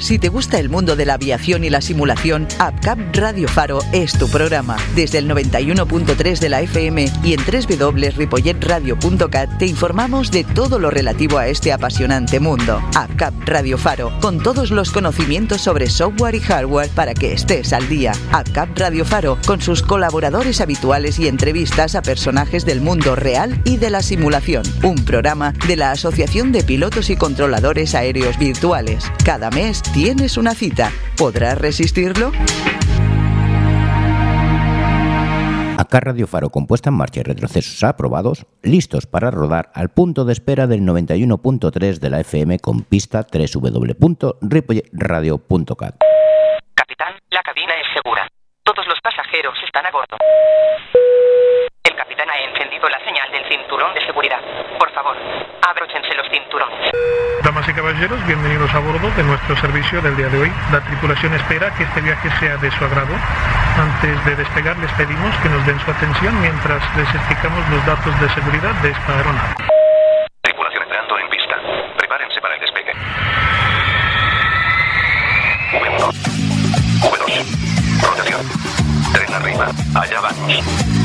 Si te gusta el mundo de la aviación y la simulación, AVCAP Radio Faro es tu programa. Desde el 91.3 de la FM y en www.ripolletradio.cat te informamos de todo lo relativo a este apasionante mundo. AVCAP Radio Faro, con todos los conocimientos sobre software y hardware para que estés al día. AVCAP Radio Faro, con sus colaboradores habituales y entrevistas a personajes del mundo real y de la simulación. Un programa de la Asociación de Pilotos y Controladores Aéreos Virtuales. Cada mes tienes una cita. ¿Podrás resistirlo? Acá Radio Faro, con puesta en marcha y retrocesos aprobados, listos para rodar al punto de espera del 91.3 de la FM con pista www.ripolletradio.cat. Capitán, la cabina es segura. Todos los pasajeros están a bordo. El capitán ha encendido la señal del cinturón de seguridad. Por favor, abróchense los cinturones. Damas y caballeros, bienvenidos a bordo de nuestro servicio del día de hoy. La tripulación espera que este viaje sea de su agrado. Antes de despegar, les pedimos que nos den su atención mientras les explicamos los datos de seguridad de esta aeronave. Tripulación entrando en pista. Prepárense para el despegue. V1. V2. Rotación. Tren arriba. Allá vamos.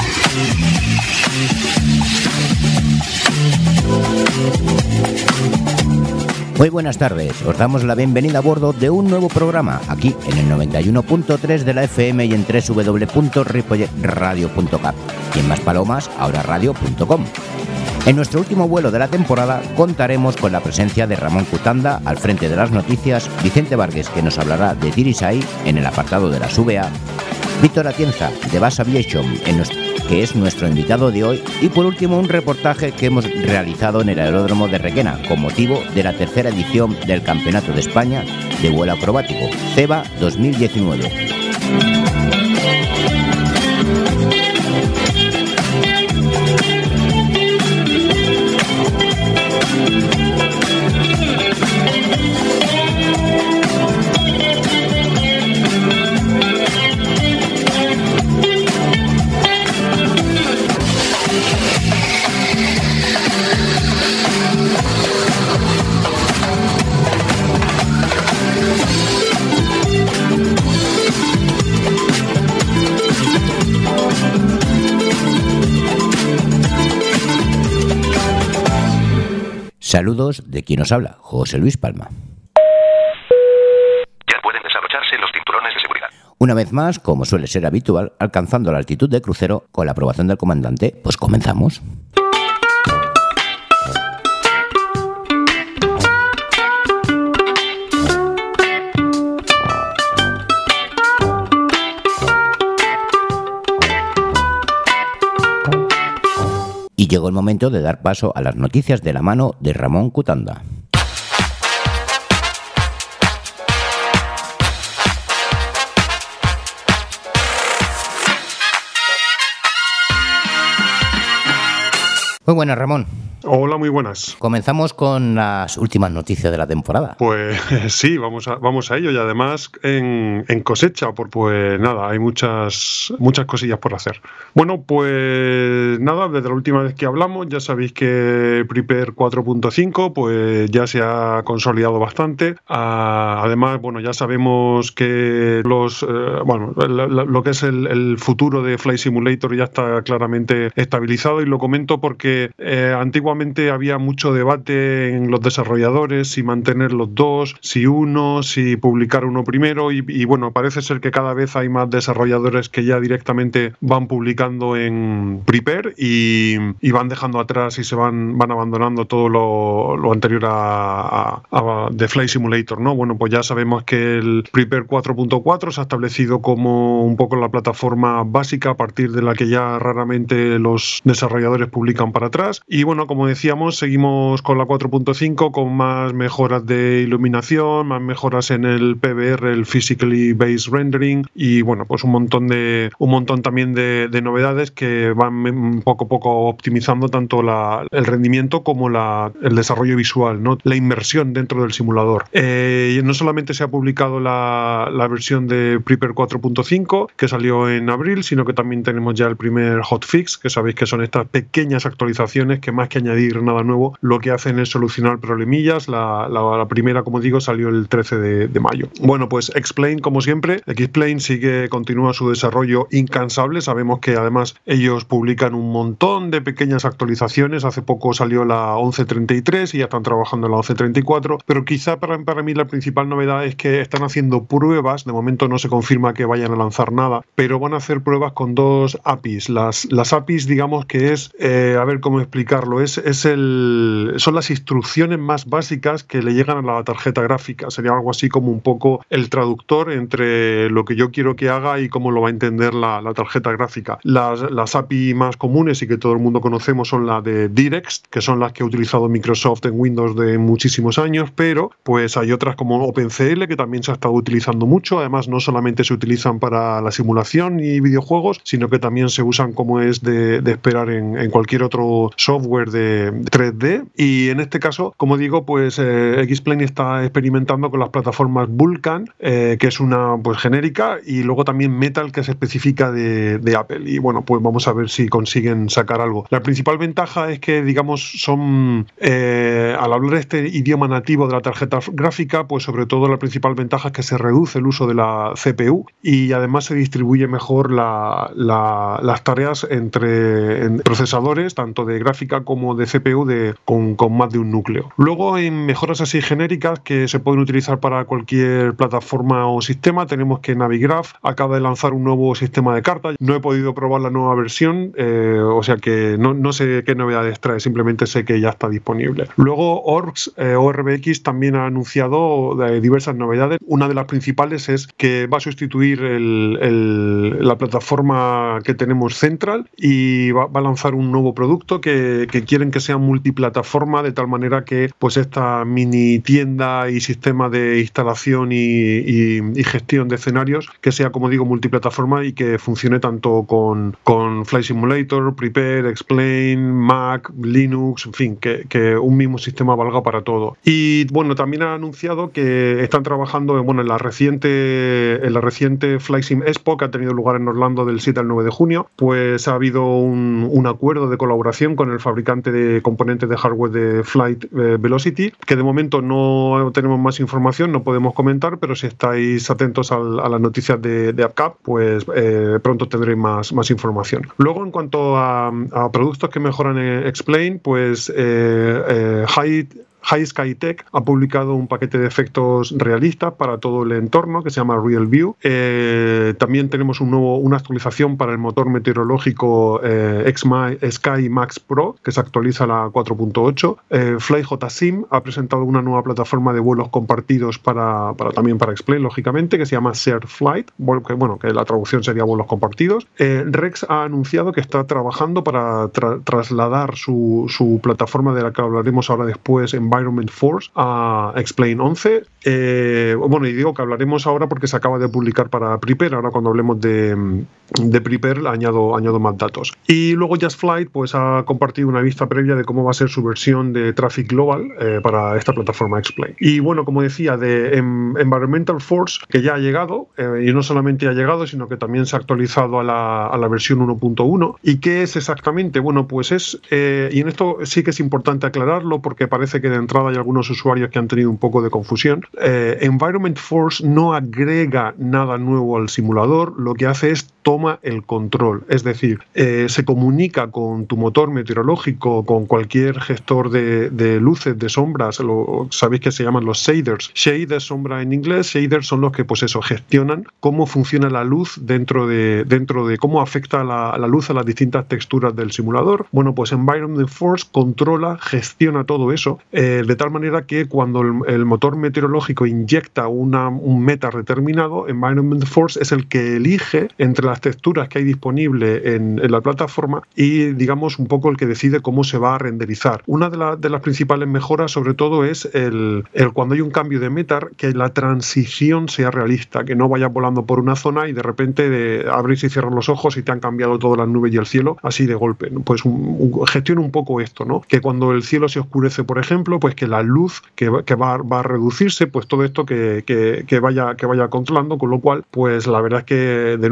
Muy buenas tardes, os damos la bienvenida a bordo de un nuevo programa, aquí en el 91.3 de la FM y en www.ripolletradio.cat y en Más Palomas, ahora radio.com. En nuestro último vuelo de la temporada contaremos con la presencia de Ramón Cutanda al frente de las noticias, Vicente Vargas, que nos hablará de Tirisay en el apartado de las VA, Víctor Atienza de Bass Aviation, que es nuestro invitado de hoy, y por último un reportaje que hemos realizado en el aeródromo de Requena con motivo de la tercera edición del Campeonato de España de vuelo acrobático, CEBA 2019. Saludos de quien nos habla, José Luis Palma. Ya pueden desabrocharse los cinturones de seguridad. Una vez más, como suele ser habitual, alcanzando la altitud de crucero con la aprobación del comandante, pues comenzamos. Y llegó el momento de dar paso a las noticias de la mano de Ramón Cutanda. Muy buenas, Ramón. Hola, muy buenas. Comenzamos con las últimas noticias de la temporada. Pues sí, vamos a ello, y además en cosecha, pues nada, hay muchas cosillas por hacer. Bueno, pues nada, desde la última vez que hablamos ya sabéis que Prepare 4.5 pues ya se ha consolidado bastante. Además, bueno, ya sabemos que lo que es el futuro de Flight Simulator ya está claramente estabilizado, y lo comento porque antiguamente había mucho debate en los desarrolladores si mantener los dos, si publicar uno primero, y bueno, parece ser que cada vez hay más desarrolladores que ya directamente van publicando en Prepare y van dejando atrás y se van abandonando todo lo anterior a The Flight Simulator, ¿no? Bueno, pues ya sabemos que el Prepare 4.4 se ha establecido como un poco la plataforma básica a partir de la que ya raramente los desarrolladores publican para atrás, y bueno, como decíamos, seguimos con la 4.5 con más mejoras de iluminación, más mejoras en el PBR, el Physically Based Rendering, y bueno, pues un montón también de novedades que van poco a poco optimizando tanto el rendimiento como el desarrollo visual, ¿no? La inmersión dentro del simulador. No solamente se ha publicado la versión de Prepare 4.5 que salió en abril, sino que también tenemos ya el primer hotfix, que sabéis que son estas pequeñas actualizaciones que más que añadir añadir nada nuevo, lo que hacen es solucionar problemillas. La primera, como digo, salió el 13 de mayo. Bueno, pues X-Plane, como siempre, X-Plane continúa su desarrollo incansable. Sabemos que además ellos publican un montón de pequeñas actualizaciones. Hace poco salió la 11.33 y ya están trabajando en la 11.34, pero quizá para mí la principal novedad es que están haciendo pruebas. De momento no se confirma que vayan a lanzar nada, pero van a hacer pruebas con dos APIs. Las APIs, digamos que es, a ver cómo explicarlo, son las instrucciones más básicas que le llegan a la tarjeta gráfica. Sería algo así como un poco el traductor entre lo que yo quiero que haga y cómo lo va a entender la tarjeta gráfica. Las API más comunes y que todo el mundo conocemos son las de DirectX, que son las que ha utilizado Microsoft en Windows de muchísimos años, pero pues hay otras como OpenCL que también se ha estado utilizando mucho. Además, no solamente se utilizan para la simulación y videojuegos, sino que también se usan, como es de esperar, en cualquier otro software de 3D. Y en este caso, como digo, pues X-Plane está experimentando con las plataformas Vulkan, que es una pues genérica, y luego también Metal, que es específica de Apple. Y bueno, pues vamos a ver si consiguen sacar algo. La principal ventaja es que, digamos, son al hablar este idioma nativo de la tarjeta gráfica, pues sobre todo la principal ventaja es que se reduce el uso de la CPU y además se distribuye mejor las tareas entre procesadores, tanto de gráfica como de CPU, con más de un núcleo. Luego, en mejoras así genéricas que se pueden utilizar para cualquier plataforma o sistema, tenemos que Navigraph acaba de lanzar un nuevo sistema de cartas. No he podido probar la nueva versión, o sea que no sé qué novedades trae, simplemente sé que ya está disponible. Luego ORBX también ha anunciado diversas novedades. Una de las principales es que va a sustituir la plataforma que tenemos Central y va a lanzar un nuevo producto que quieren que sea multiplataforma, de tal manera que pues esta mini tienda y sistema de instalación y gestión de escenarios que sea, como digo, multiplataforma y que funcione tanto con Flight Simulator, Prepare, X-Plane, Mac, Linux, en fin, que un mismo sistema valga para todo. Y bueno, también ha anunciado que están trabajando en la reciente Flight Sim Expo, que ha tenido lugar en Orlando del 7 al 9 de junio, pues ha habido un acuerdo de colaboración con el fabricante de componentes de hardware de Flight Velocity, que de momento no tenemos más información, no podemos comentar, pero si estáis atentos a las noticias de AppCap, pues pronto tendréis más información. Luego, en cuanto a productos que mejoran X-Plane, pues High Sky Tech ha publicado un paquete de efectos realistas para todo el entorno que se llama Real View. También tenemos una actualización para el motor meteorológico Sky Max Pro, que se actualiza a la 4.8. FlyJSim ha presentado una nueva plataforma de vuelos compartidos también para X-Plane, lógicamente, que se llama Shared Flight, que la traducción sería vuelos compartidos. Rex ha anunciado que está trabajando para trasladar su plataforma, de la que hablaremos ahora después, Environment Force, a X-Plane 11. Y digo que hablaremos ahora porque se acaba de publicar para Prepare. Ahora, cuando hablemos de Prepare, añado más datos. Y luego Just Flight pues ha compartido una vista previa de cómo va a ser su versión de Traffic Global para esta plataforma X-Plane. Y bueno, como decía, de Environmental Force, que ya ha llegado, y no solamente ha llegado, sino que también se ha actualizado a la versión 1.1. ¿Y qué es exactamente? Bueno, pues y en esto sí que es importante aclararlo, porque parece que de entrada hay algunos usuarios que han tenido un poco de confusión. Environment Force no agrega nada nuevo al simulador, lo que hace es toma el control, es decir, se comunica con tu motor meteorológico, con cualquier gestor de luces, de sombras. Sabéis que se llaman los shaders. Shaders, sombra en inglés, shaders son los que gestionan cómo funciona la luz dentro de cómo afecta la luz a las distintas texturas del simulador. Bueno, pues Environment Force controla, gestiona todo eso, de tal manera que cuando el motor meteorológico inyecta un meta determinado, Environment Force es el que elige entre las texturas que hay disponible en la plataforma y, digamos, un poco el que decide cómo se va a renderizar. Una de las principales mejoras, sobre todo, es cuando hay un cambio de meta, que la transición sea realista, que no vayas volando por una zona y de repente abres y cierras los ojos y te han cambiado todas las nubes y el cielo así de golpe, ¿no? Pues gestiona un poco esto, ¿no? Que cuando el cielo se oscurece, por ejemplo, pues que la luz que va a reducirse, pues todo esto que vaya controlando, con lo cual, pues la verdad es que, de nuevo, no he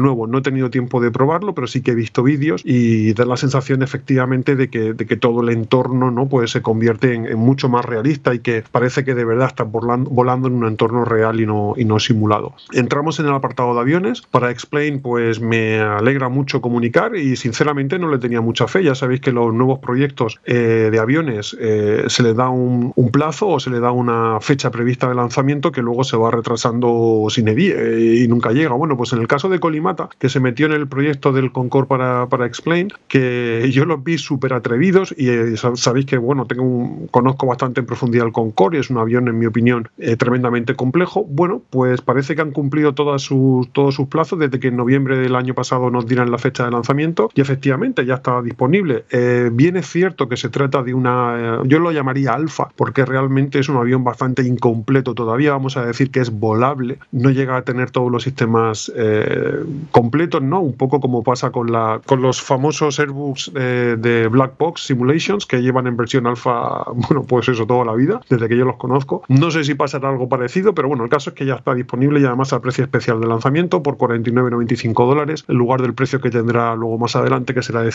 tenido tiempo de probarlo, pero sí que he visto vídeos y da la sensación efectivamente de que todo el entorno, ¿no? Pues se convierte en mucho más realista y que parece que de verdad estás volando en un entorno real y no simulado. Entramos en el apartado de aviones. Para Explain, pues me alegra mucho comunicar y sinceramente no le tenía mucha fe. Ya sabéis que los nuevos proyectos de aviones se les da un plazo o se le da una fecha prevista de lanzamiento que luego se va retrasando sin y nunca llega. Bueno, pues en el caso de Kolimata, que se metió en el proyecto del Concorde para Explain, que yo los vi súper atrevidos y sabéis que, bueno, conozco bastante en profundidad el Concorde y es un avión, en mi opinión, tremendamente complejo. Bueno, pues parece que han cumplido todos sus plazos desde que en noviembre del año pasado nos dieran la fecha de lanzamiento y efectivamente ya está disponible. Bien es cierto que se trata de yo lo llamaría alfa, porque realmente es un avión bastante incompleto todavía. Vamos a decir que es volable, no llega a tener todos los sistemas completos, ¿no? Un poco como pasa con los famosos Airbus de Black Box Simulations, que llevan en versión alfa, bueno, pues eso, toda la vida, desde que yo los conozco. No sé si pasará algo parecido, pero bueno, el caso es que ya está disponible y además a precio especial de lanzamiento por $49,95 en lugar del precio que tendrá luego más adelante, que será de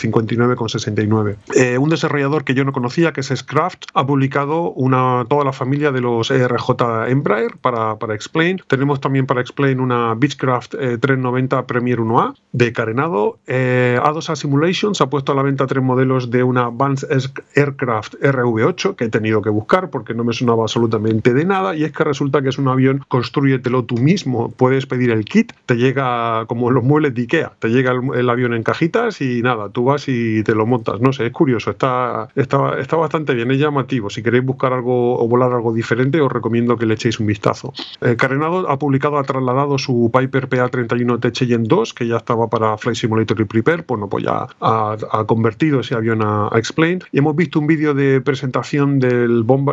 $59,69. Un desarrollador que yo no conocía, que es Scraft, ha publicado toda la familia de los ERJ Embraer para Explain. Tenemos también para Explain una Beechcraft 390 Premier 1A de carenado. A2A Simulations ha puesto a la venta 3 modelos de una Advanced Aircraft RV8 que he tenido que buscar porque no me sonaba absolutamente de nada, y es que resulta que es un avión construyetelo tú mismo. Puedes pedir el kit, te llega como los muebles de Ikea, te llega el avión en cajitas y nada, tú vas y te lo montas. No sé, es curioso, está bastante bien, es llamativo. Si queréis buscar algo o volar algo diferente, os recomiendo que le echéis un vistazo. Carenado ha trasladado su Piper PA-31T Cheyenne 2, que ya estaba para Flight Simulator y Prepare. Bueno, pues ya ha convertido ese avión a Explain, y hemos visto un vídeo de presentación de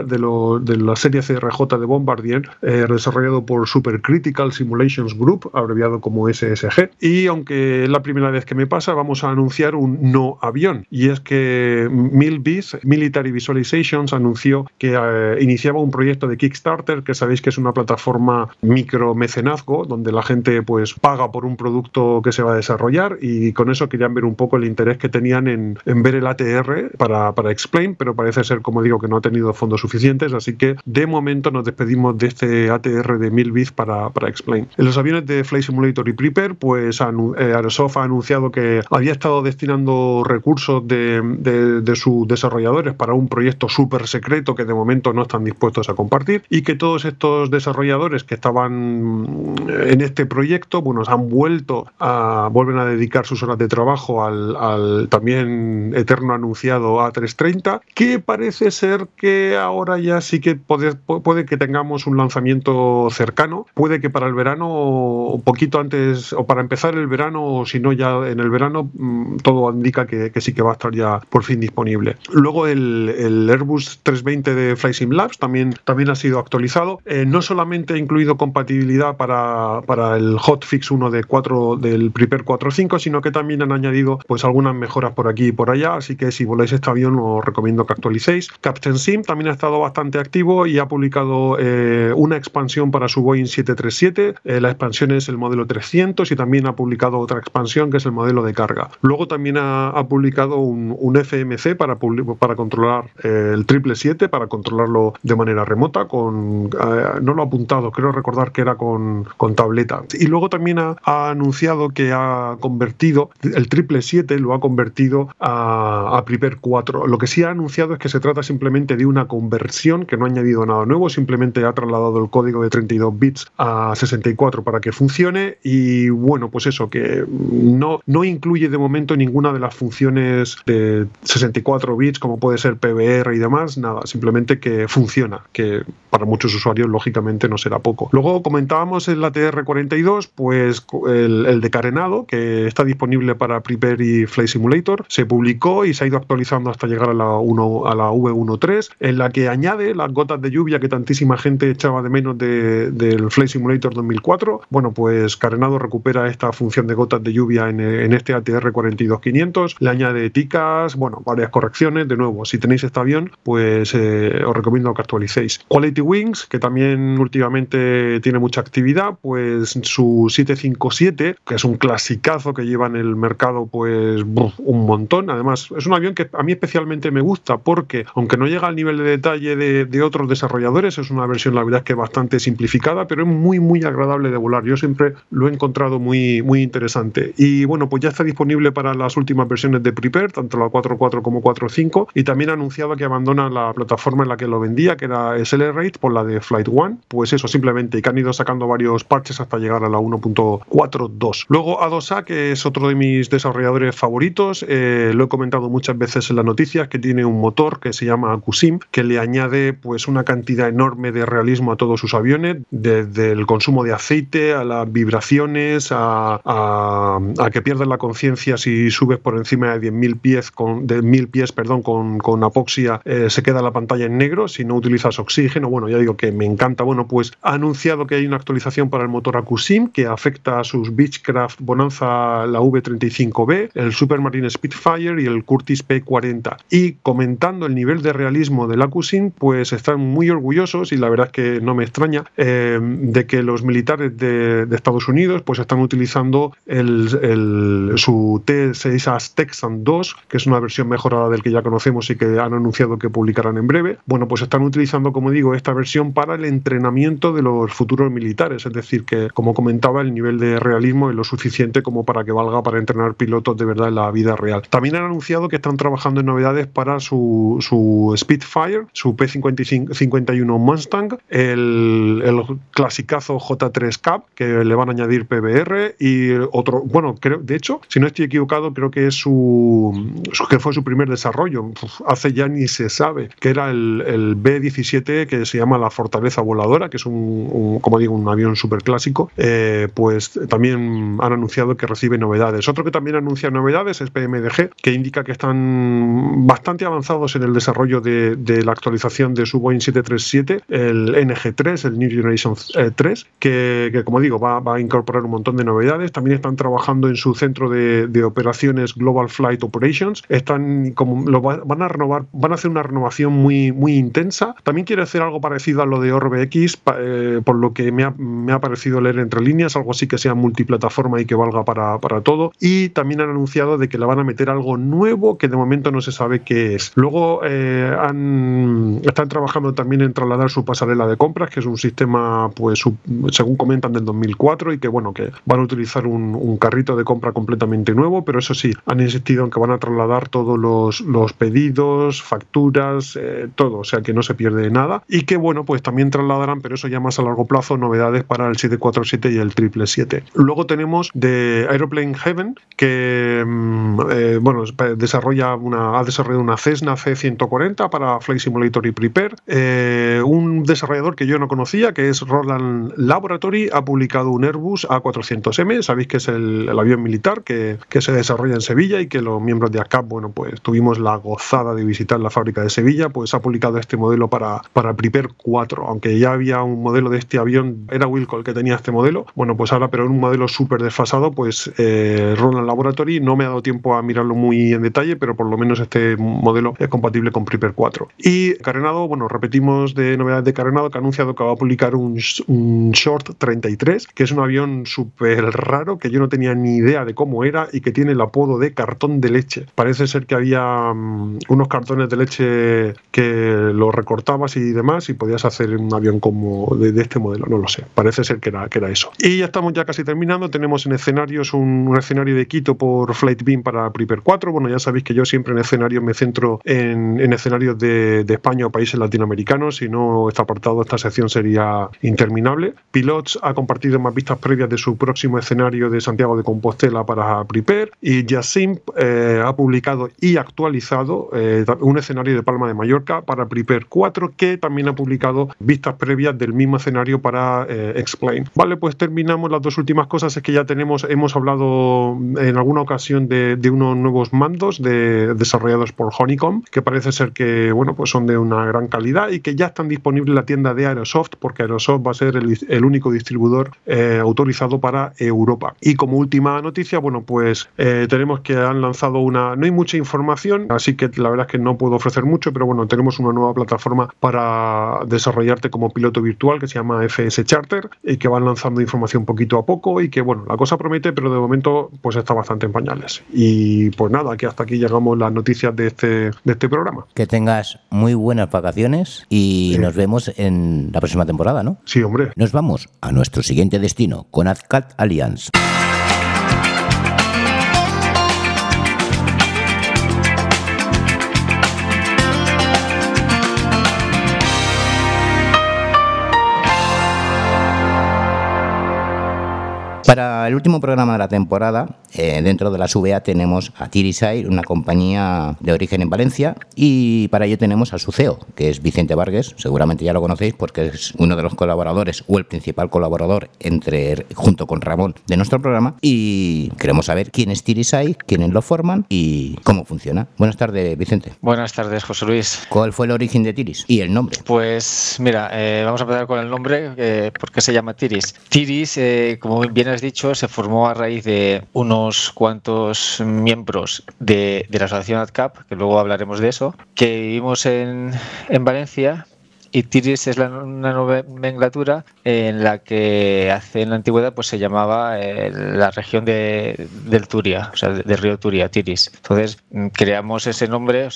la serie CRJ de Bombardier, desarrollado por Supercritical Simulations Group, abreviado como SSG, y aunque es la primera vez que me pasa, vamos a anunciar un no avión, y es que MILVIS, Military Visualizations, anunció que iniciaba un proyecto de Kickstarter, que sabéis que es una plataforma micromecenazgo donde la gente pues paga por un producto que se va a desarrollar, y con eso querían ver un poco el interés que tenían en ver el ATR para Explain, pero parece ser, como digo, que no ha tenido fondos suficientes, así que de momento nos despedimos de este ATR de MILVIS para Explain. En los aviones de Flight Simulator y Prepare, pues Aerosoft ha anunciado que había estado destinando recursos de sus desarrolladores para un proyecto súper secreto que de momento no están dispuestos a compartir, y que todos estos desarrolladores que estaban en este proyecto, bueno, vuelven a dedicar sus horas de trabajo al también eterno anunciado A330, que parece ser que ahora ya sí que puede que tengamos un lanzamiento cercano. Puede que para el verano, un poquito antes, o para empezar el verano, o si no ya en el verano, todo indica que sí que va a estar ya por fin disponible. Luego el Airbus 320 de Flight Sim Labs también ha sido actualizado. No solamente ha incluido compatibilidad para el hotfix 1 del Prepare 4.5, sino que también han añadido pues algunas mejoras por aquí y por allá, así que si voláis este avión os recomiendo que actualicéis. Captain Sim también ha estado bastante activo y ha publicado una expansión para su Boeing 737. La expansión es el modelo 300, y también ha publicado otra expansión que es el modelo de carga. Luego también ha publicado un FMC para controlar el 777, para controlarlo de manera remota, no lo ha apuntado, creo recordar que era con tableta. Y luego también ha anunciado que ha convertido el 777, lo ha convertido a Prepare 4. Lo que sí ha anunciado es que se trata simplemente de una conversión, que no ha añadido nada nuevo, simplemente ha trasladado el código de 32 bits a 64 para que funcione, y bueno, pues eso, que no incluye de momento ninguna de las funciones de 64 bits, como puede ser PBR y demás, nada, simplemente que funciona, que para muchos usuarios lógicamente no será poco. Luego comentábamos el ATR-42, pues el de carenado, que está disponible para Prepare y Flight Simulator, se publicó y se ha ido actualizando hasta llegar a la V13, en la que añade las gotas de lluvia que tantísima gente echaba de menos del Flight Simulator 2004. Bueno, pues carenado recupera esta función de gotas de lluvia en este ATR-42500, le añade ticas, bueno, varias correcciones. De nuevo, si tenéis este avión, pues os recomiendo que actualicéis. Quality Wings, que también últimamente tiene mucha actividad, pues su 757, que es un clasicazo que lleva en el mercado pues un montón. Además, es un avión que a mí especialmente me gusta porque, aunque no llega al nivel de detalle de otros desarrolladores, es una versión, la verdad es que bastante simplificada, pero es muy, muy agradable de volar. Yo siempre lo he encontrado muy, muy interesante. Y bueno, pues ya está disponible para las últimas versiones de Prepare, tanto la 4.4 como 4.5, y también ha anunciado que abandona la plataforma en la que lo vendía, que era Accelerate, por la de Flight One. Pues eso, simplemente, y que han ido sacando varios parches hasta llegar a la 1.42. Luego A2A, que es otro de mis desarrolladores favoritos, lo he comentado muchas veces en las noticias, que tiene un motor que se llama Akusim, que le añade pues una cantidad enorme de realismo a todos sus aviones, desde el consumo de aceite, a las vibraciones, a que pierdas la conciencia si subes por encima de 10.000 pies, con apoxia, se queda la pantalla en negro si no utilizas oxígeno. Bueno, ya digo que me encanta. Bueno, pues ha anunciado que hay una actualización para el motor Akusim que afecta a sus Beechcraft Bonanza, la V35B, el Supermarine Spitfire y el Curtiss P40. Y comentando el nivel de realismo del Akusim, pues están muy orgullosos, y la verdad es que no me extraña, de que los militares de Estados Unidos pues están utilizando su T6A Texan 2, que es una versión mejorada del que ya conocemos y que han anunciado que publicarán en breve. Bueno, pues están utilizando, como digo, esta versión para el entrenamiento de los futuros militares, es decir, que, como comentaba, el nivel de realismo es lo suficiente como para que valga para entrenar pilotos de verdad en la vida real. También han anunciado que están trabajando en novedades para su Spitfire, su P-51 Mustang, el clasicazo J3 Cab, que le van a añadir PBR, y otro, bueno, creo, de hecho, si no estoy equivocado, creo que es que fue su primer desarrollo, hace ya ni se sabe, que era el B-17, que se llama la Fortaleza Voladora, que es como digo, un avión súper clásico. Pues también han anunciado que recibe novedades. Otro que también anuncia novedades es PMDG, que indica que están bastante avanzados en el desarrollo de la actualización de su Boeing 737, el NG3, el New Generation 3, que como digo, va a incorporar un montón de novedades. También están trabajando en su centro de operaciones Global Flight Operations. Van a hacer una renovación muy, muy intensa. También quiere hacer algo parecido a lo de ORBX, por lo que me ha parecido leer entre líneas, algo así que sea multiplataforma y que valga para todo. Y también han anunciado de que le van a meter algo nuevo que de momento no se sabe qué es. Luego están trabajando también en trasladar su pasarela de compras, que es un sistema, pues según comentan, del 2004, y que bueno, que van a utilizar un carrito de compra completamente nuevo, pero eso sí, han insistido en que van a trasladar todos los pedidos, facturas, todo, o sea que no se pierde nada, y que bueno, pues también trasladarán, pero eso ya más a largo plazo, novedades para el 747 y el 777. Luego tenemos de Aeroplane Heaven, que ha desarrollado una Cessna C140 para Flight Simulator y Prepare. Un desarrollador que yo no conocía, que es Roland Laboratory, ha publicado un Airbus A400M. Sabéis que es el avión militar que se desarrolla en Sevilla, y que los miembros de ACAP, bueno, pues tuvimos la gozada de visitar la fábrica de Sevilla. Pues ha publicado este modelo para Prepare 4, aunque ya había un modelo de este avión, era Wilco el que tenía este modelo. Bueno, pues ahora, pero en un modelo súper desfasado, pues Roland Laboratory, no me ha dado tiempo a mirarlo muy en detalle, pero por lo menos este modelo es compatible con Prepare 4. Y Carenado, bueno, repetimos de novedades de Carenado, que ha anunciado que va a publicar un Short 33, que es un avión súper raro, que yo no tenía ni idea de cómo era, y que tiene el apodo de cartón de leche. Parece ser que había unos cartones de leche que los recortabas y demás, y podías hacer un avión como de este modelo, no lo sé, parece ser que era eso. Y ya estamos ya casi terminando. Tenemos en escenarios un escenario de Quito por Flightbeam para Prepare 4. Bueno, ya sabéis que yo siempre en escenarios me centro en escenarios de España o países latinoamericanos, si no este apartado, esta sección sería interminable. Pilots ha compartido más vistas previas de su próximo escenario de Santiago de Compostela para Prepare, y Jasim ha publicado y actualizado un escenario de Palma de Mallorca para Prepare 4, que también ha publicado vistas previas del mismo escenario para Explain. Vale, pues terminamos. Las dos últimas cosas es que ya hemos hablado en alguna ocasión de unos nuevos mandos desarrollados por Honeycomb, que parece ser que bueno, pues son de una gran calidad y que ya están disponibles en la tienda de Aerosoft, porque Aerosoft va a ser el único distribuidor autorizado para Europa. Y como última noticia, bueno, pues tenemos que han lanzado no hay mucha información, así que la verdad es que no puedo ofrecer mucho, pero bueno, tenemos una nueva plataforma para desarrollarte como piloto virtual que se llama FS Charter, y que van lanzando información poquito a poco, y que bueno, la cosa cosa promete, pero de momento pues está bastante en pañales. Y pues nada, que hasta aquí llegamos las noticias de este programa. Que tengas muy buenas vacaciones y nos vemos en la próxima temporada, ¿no? Sí, hombre. Nos vamos a nuestro siguiente destino con AdCat Alliance. Para el último programa de la temporada, dentro de las VA tenemos a Tirisair, una compañía de origen en Valencia, y para ello tenemos a su CEO, que es Vicente Vargas. Seguramente ya lo conocéis porque es uno de los colaboradores o el principal colaborador junto con Ramón de nuestro programa, y queremos saber quién es Tirisair, quiénes lo forman y cómo funciona. Buenas tardes, Vicente. Buenas tardes, José Luis. ¿Cuál fue el origen de Tiris y el nombre? Pues mira, vamos a empezar con el nombre. ¿Por qué se llama Tiris? Tiris, como bien has dicho, se formó a raíz de unos cuantos miembros de la asociación AdCap, que luego hablaremos de eso, que vivimos en Valencia. Y Tiris es una nomenclatura en la que en la antigüedad pues se llamaba la región del Turia, o sea, del río Turia, Tiris. Entonces creamos ese nombre,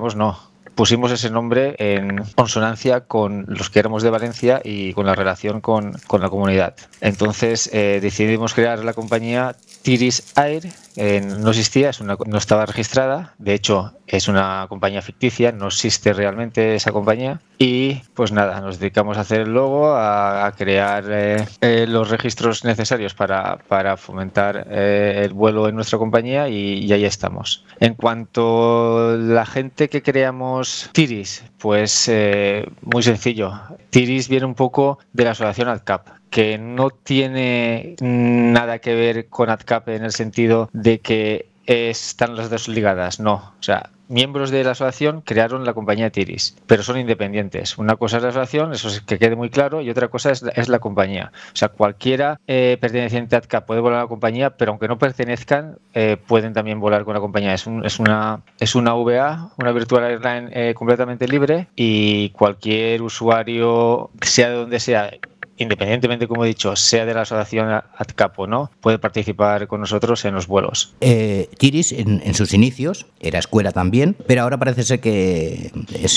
pusimos ese nombre en consonancia con los que éramos de Valencia y con la relación con la comunidad. Entonces decidimos crear la compañía Tirisair. No existía, no estaba registrada. De hecho, es una compañía ficticia, no existe realmente esa compañía. Y pues nada, nos dedicamos a hacer el logo, a crear los registros necesarios para fomentar el vuelo en nuestra compañía y ahí estamos. En cuanto a la gente que creamos Tiris, pues muy sencillo. Tiris viene un poco de la asociación AdCap, que no tiene nada que ver con AdCap en el sentido de que están las dos ligadas, no. O sea, miembros de la asociación crearon la compañía Tiris, pero son independientes. Una cosa es la asociación, eso es que quede muy claro, y otra cosa es la compañía. O sea, cualquiera perteneciente a AdCap puede volar a la compañía, pero aunque no pertenezcan, pueden también volar con la compañía. Es una VA, una Virtual Airline completamente libre, y cualquier usuario, sea de donde sea, independientemente, como he dicho, sea de la asociación AdCap o no, puede participar con nosotros en los vuelos. Tiris en sus inicios era escuela también, pero ahora parece ser que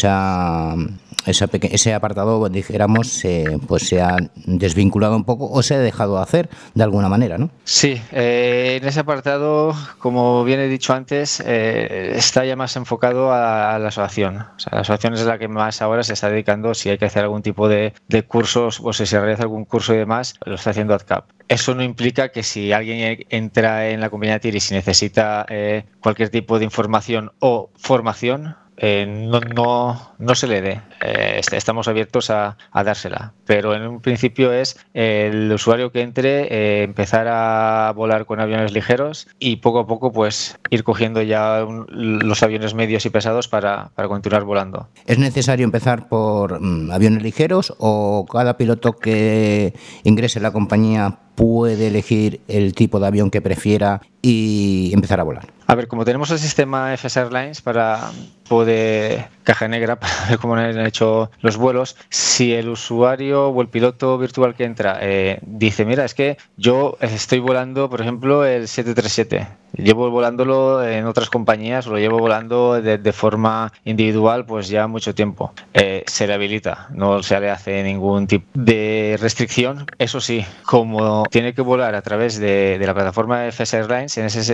ese apartado, dijéramos, pues se ha desvinculado un poco o se ha dejado de hacer de alguna manera, ¿no? Sí, en ese apartado, como bien he dicho antes, está ya más enfocado a la asociación. O sea, la asociación es la que más ahora se está dedicando, si hay que hacer algún tipo de cursos o si se realiza algún curso y demás, lo está haciendo AdCap. Eso no implica que si alguien entra en la compañía Tiris y necesita cualquier tipo de información o formación, no se le dé. Estamos abiertos a dársela, pero en un principio es el usuario que entre empezar a volar con aviones ligeros y poco a poco pues ir cogiendo ya los aviones medios y pesados para continuar volando. ¿Es necesario empezar por aviones ligeros o cada piloto que ingrese en la compañía puede elegir el tipo de avión que prefiera y empezar a volar? A ver, como tenemos el sistema FS Airlines para poder caja negra para ver cómo han hecho los vuelos, si el usuario o el piloto virtual que entra dice, mira, es que yo estoy volando, por ejemplo, el 737, llevo volándolo en otras compañías o lo llevo volando de forma individual pues ya mucho tiempo, se le habilita, no se le hace ningún tipo de restricción. Eso sí, como tiene que volar a través de la plataforma FS Airlines,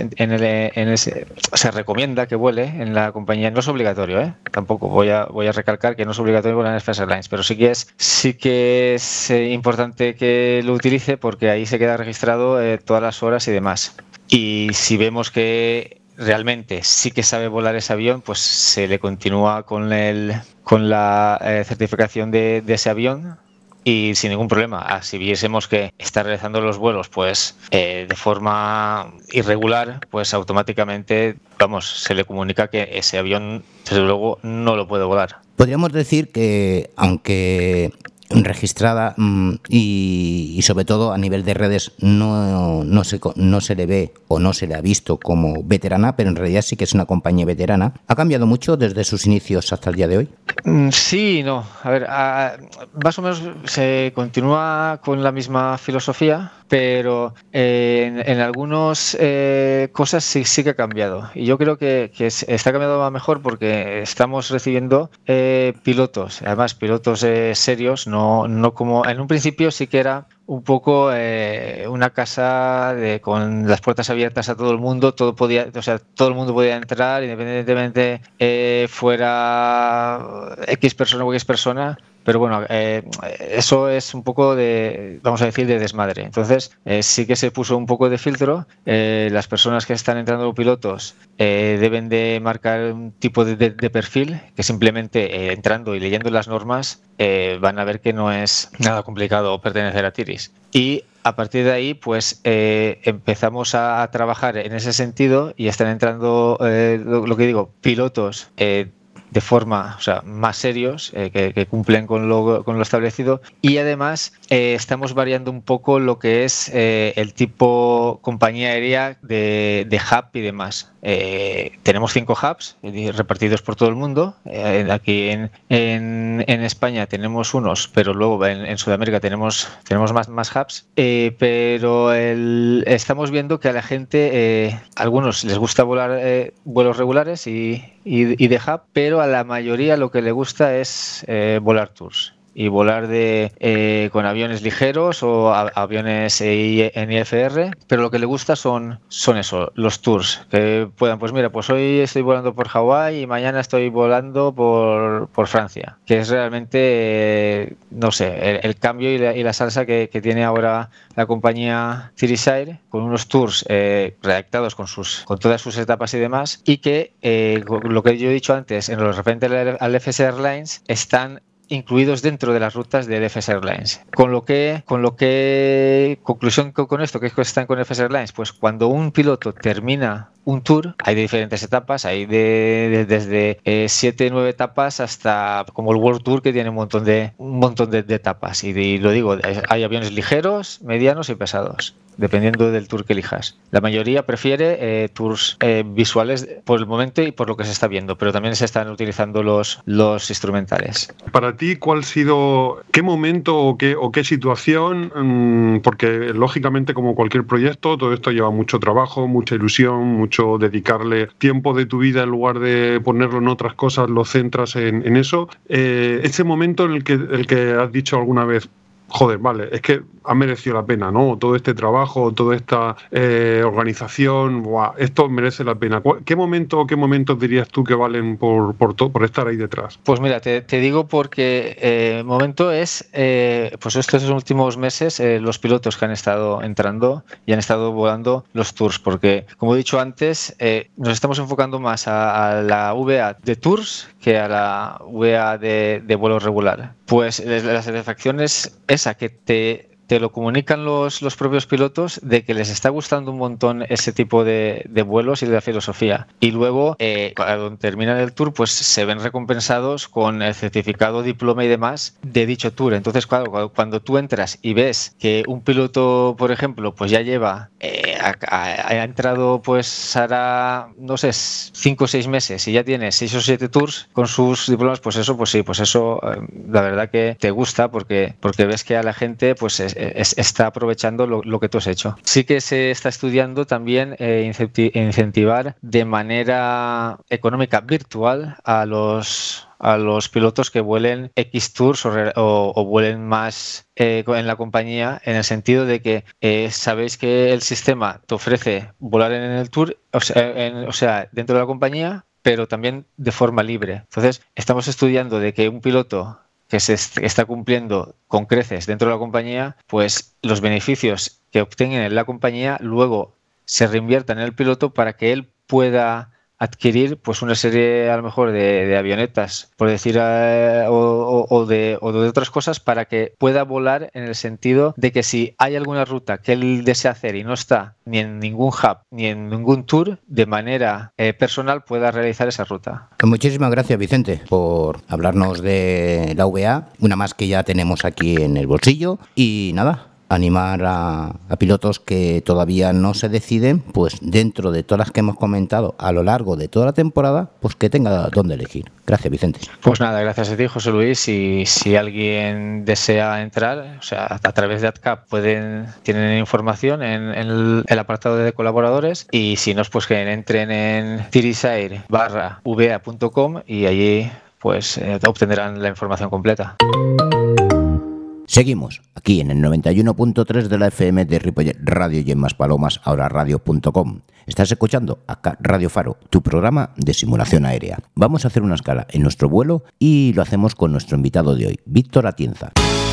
se recomienda que vuele en la compañía. No es obligatorio, tampoco voy a recalcar que no es obligatorio volar en FS Airlines, pero sí que es importante que lo utilice porque ahí se queda registrado todas las horas y demás. Y si vemos que realmente sí que sabe volar ese avión, pues se le continúa con la certificación de ese avión y sin ningún problema. Si viésemos que está realizando los vuelos pues de forma irregular, pues automáticamente se le comunica que ese avión desde luego no lo puede volar. Podríamos decir que aunque registrada y sobre todo a nivel de redes no se le ve o no se le ha visto como veterana, pero en realidad sí que es una compañía veterana. ¿Ha cambiado mucho desde sus inicios hasta el día de hoy? Sí, no. A ver, más o menos se continúa con la misma filosofía, pero en algunas cosas sí que ha cambiado. Y yo creo que está cambiando a mejor porque estamos recibiendo pilotos, además pilotos serios, no como en un principio sí que era un poco una casa con las puertas abiertas a todo el mundo, todo el mundo podía entrar independientemente fuera X persona o X persona. Pero bueno, eso es un poco vamos a decir, de desmadre. Entonces, sí que se puso un poco de filtro. Las personas que están entrando pilotos deben de marcar un tipo de perfil que simplemente entrando y leyendo las normas van a ver que no es nada complicado pertenecer a Tiris. Y a partir de ahí, pues empezamos a trabajar en ese sentido y están entrando, lo que digo, pilotos de forma, más serios, que cumplen con lo establecido, y además estamos variando un poco lo que es el tipo compañía aérea de hub y demás. Tenemos 5 hubs repartidos por todo el mundo. Aquí en España tenemos unos, pero luego en Sudamérica tenemos más hubs. Pero estamos viendo que a la gente, algunos les gusta volar vuelos regulares y de hub, pero a la mayoría lo que le gusta es volar tours. Y volar con aviones ligeros o aviones en IFR, pero lo que le gusta son eso, los tours, que puedan, pues mira, pues hoy estoy volando por Hawái y mañana estoy volando por Francia, que es realmente, no sé, el cambio y la salsa que tiene ahora la compañía Tiris Air, con unos tours redactados con todas sus etapas y demás, y que, lo que yo he dicho antes, en lo referente al FS Airlines, están incluidos dentro de las rutas del FS Airlines. Con lo que conclusión con esto, ¿qué están con FS Airlines? Pues cuando un piloto termina un tour, hay de diferentes etapas, hay desde 7-9 etapas hasta como el World Tour, que tiene un montón de etapas, y lo digo, hay aviones ligeros, medianos y pesados, dependiendo del tour que elijas. La mayoría prefiere tours visuales por el momento y por lo que se está viendo, pero también se están utilizando los instrumentales. Para ti, ¿cuál ha sido, qué momento o qué situación? Porque lógicamente, como cualquier proyecto, todo esto lleva mucho trabajo, mucha ilusión, mucho dedicarle tiempo de tu vida, en lugar de ponerlo en otras cosas, lo centras en eso. Ese momento en el que has dicho alguna vez, joder, vale, es que ha merecido la pena, ¿no? Todo este trabajo, toda esta organización, esto merece la pena. ¿Qué momentos dirías tú que valen por estar ahí detrás? Pues mira, te digo porque momento es, pues estos últimos meses, los pilotos que han estado entrando y han estado volando los tours, porque como he dicho antes, nos estamos enfocando más a la VA de tours que a la VA de vuelo regular. Pues la satisfacción es esa, que te lo comunican los propios pilotos, de que les está gustando un montón ese tipo de vuelos y de la filosofía. Y luego, cuando terminan el tour, pues se ven recompensados con el certificado, diploma y demás de dicho tour. Entonces, claro, cuando tú entras y ves que un piloto, por ejemplo, pues ya lleva, ha entrado, pues hará, no sé, 5 o 6 meses y ya tiene 6 o 7 tours con sus diplomas, pues eso, la verdad que te gusta, porque ves que a la gente, pues está aprovechando lo que tú has hecho. Sí que se está estudiando también incentivar de manera económica virtual a los pilotos que vuelen X tours o vuelen más en la compañía, en el sentido de que sabéis que el sistema te ofrece volar en el tour, o sea, dentro de la compañía, pero también de forma libre. Entonces, estamos estudiando de que un piloto que se está cumpliendo con creces dentro de la compañía, pues los beneficios que obtengan en la compañía luego se reinviertan en el piloto para que él pueda adquirir, pues una serie a lo mejor de avionetas, por decir, o de otras cosas, para que pueda volar, en el sentido de que si hay alguna ruta que él desea hacer y no está ni en ningún hub ni en ningún tour, de manera personal pueda realizar esa ruta. Muchísimas gracias, Vicente, por hablarnos de la VA, una más que ya tenemos aquí en el bolsillo. Y nada, animar a pilotos que todavía no se deciden, pues dentro de todas las que hemos comentado a lo largo de toda la temporada, pues que tenga dónde elegir. Gracias, Vicente. Pues nada, gracias a ti, José Luis. Y si alguien desea entrar, o sea, a través de AdCap tienen información en el apartado de colaboradores, y si no, pues que entren en tirisair.va.com y allí pues obtendrán la información completa. Seguimos aquí en el 91.3 de la FM de Ripollet Radio y en Maspalomas, ahora radio.com. Estás escuchando acá Radio Faro, tu programa de simulación aérea. Vamos a hacer una escala en nuestro vuelo y lo hacemos con nuestro invitado de hoy, Víctor Atienza.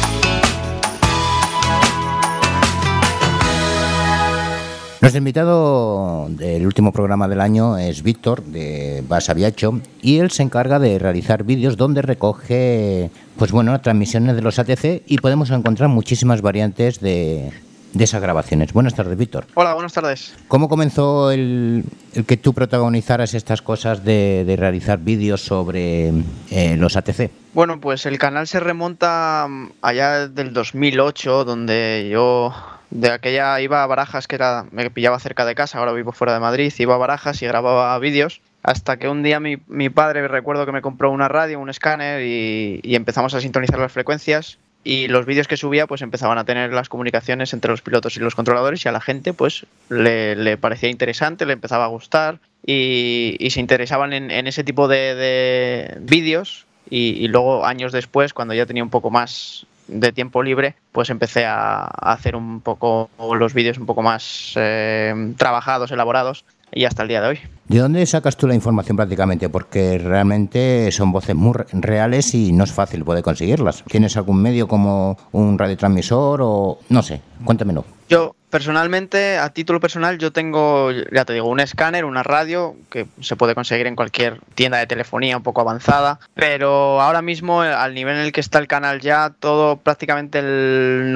Nuestro invitado del último programa del año es Víctor de Bas Aviacho, y él se encarga de realizar vídeos donde recoge transmisiones de los ATC, y podemos encontrar muchísimas variantes de esas grabaciones. Buenas tardes, Víctor. Hola, buenas tardes. ¿Cómo comenzó el que tú protagonizaras estas cosas de realizar vídeos sobre los ATC? Bueno, pues el canal se remonta allá del 2008, donde yo de aquella iba a Barajas, me pillaba cerca de casa, ahora vivo fuera de Madrid, iba a Barajas y grababa vídeos, hasta que un día mi padre, recuerdo que me compró una radio, un escáner, y empezamos a sintonizar las frecuencias, y los vídeos que subía pues empezaban a tener las comunicaciones entre los pilotos y los controladores, y a la gente pues le parecía interesante, le empezaba a gustar, y se interesaban en ese tipo de vídeos, y luego años después, cuando ya tenía un poco más de tiempo libre, pues empecé a hacer un poco los vídeos un poco más trabajados, elaborados, y hasta el día de hoy. ¿De dónde sacas tú la información prácticamente? Porque realmente son voces muy reales y no es fácil poder conseguirlas. ¿Tienes algún medio como un radiotransmisor o no sé? Cuéntamelo. Yo personalmente, a título personal, yo tengo, ya te digo, un escáner, una radio, que se puede conseguir en cualquier tienda de telefonía un poco avanzada, pero ahora mismo, al nivel en el que está el canal ya, todo, prácticamente el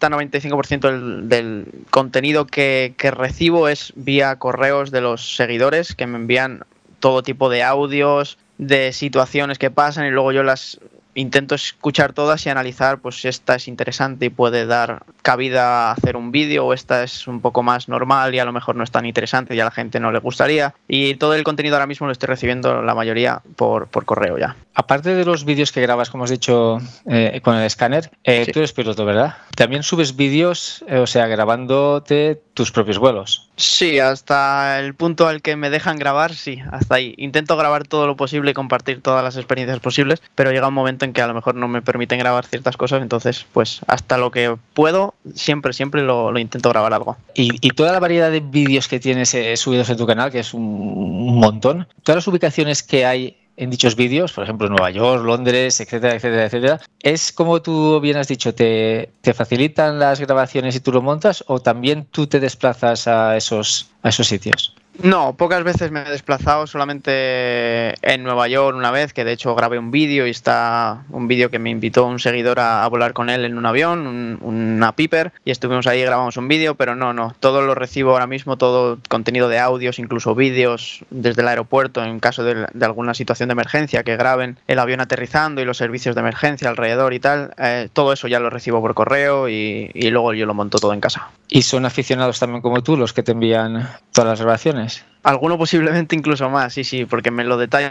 90-95% del contenido que recibo es vía correos de los seguidores, que me envían todo tipo de audios, de situaciones que pasan, y luego yo las intento escuchar todas y analizar pues si esta es interesante y puede dar cabida a hacer un vídeo, o esta es un poco más normal y a lo mejor no es tan interesante y a la gente no le gustaría. Y todo el contenido ahora mismo lo estoy recibiendo la mayoría por correo ya. Aparte de los vídeos que grabas, como has dicho, con el escáner, sí. Tú eres piloto, ¿verdad? También subes vídeos, grabándote tus propios vuelos. Sí, hasta el punto al que me dejan grabar, sí, hasta ahí. Intento grabar todo lo posible y compartir todas las experiencias posibles, pero llega un momento en que a lo mejor no me permiten grabar ciertas cosas, entonces pues hasta lo que puedo, siempre lo intento grabar algo. Y toda la variedad de vídeos que tienes subidos en tu canal, que es un montón, todas las ubicaciones que hay en dichos vídeos, por ejemplo Nueva York, Londres, etcétera, etcétera, etcétera, ¿es como tú bien has dicho, te facilitan las grabaciones y tú lo montas, o también tú te desplazas a esos sitios? No, pocas veces me he desplazado, solamente en Nueva York una vez, que de hecho grabé un vídeo, y está un vídeo que me invitó un seguidor a volar con él en un avión, una Piper, y estuvimos ahí y grabamos un vídeo, pero no, todo lo recibo ahora mismo, todo contenido de audios, incluso vídeos desde el aeropuerto en caso de alguna situación de emergencia, que graben el avión aterrizando y los servicios de emergencia alrededor y tal, todo eso ya lo recibo por correo y luego yo lo monto todo en casa. ¿Y son aficionados también como tú los que te envían todas las grabaciones? Alguno posiblemente incluso más, sí, porque me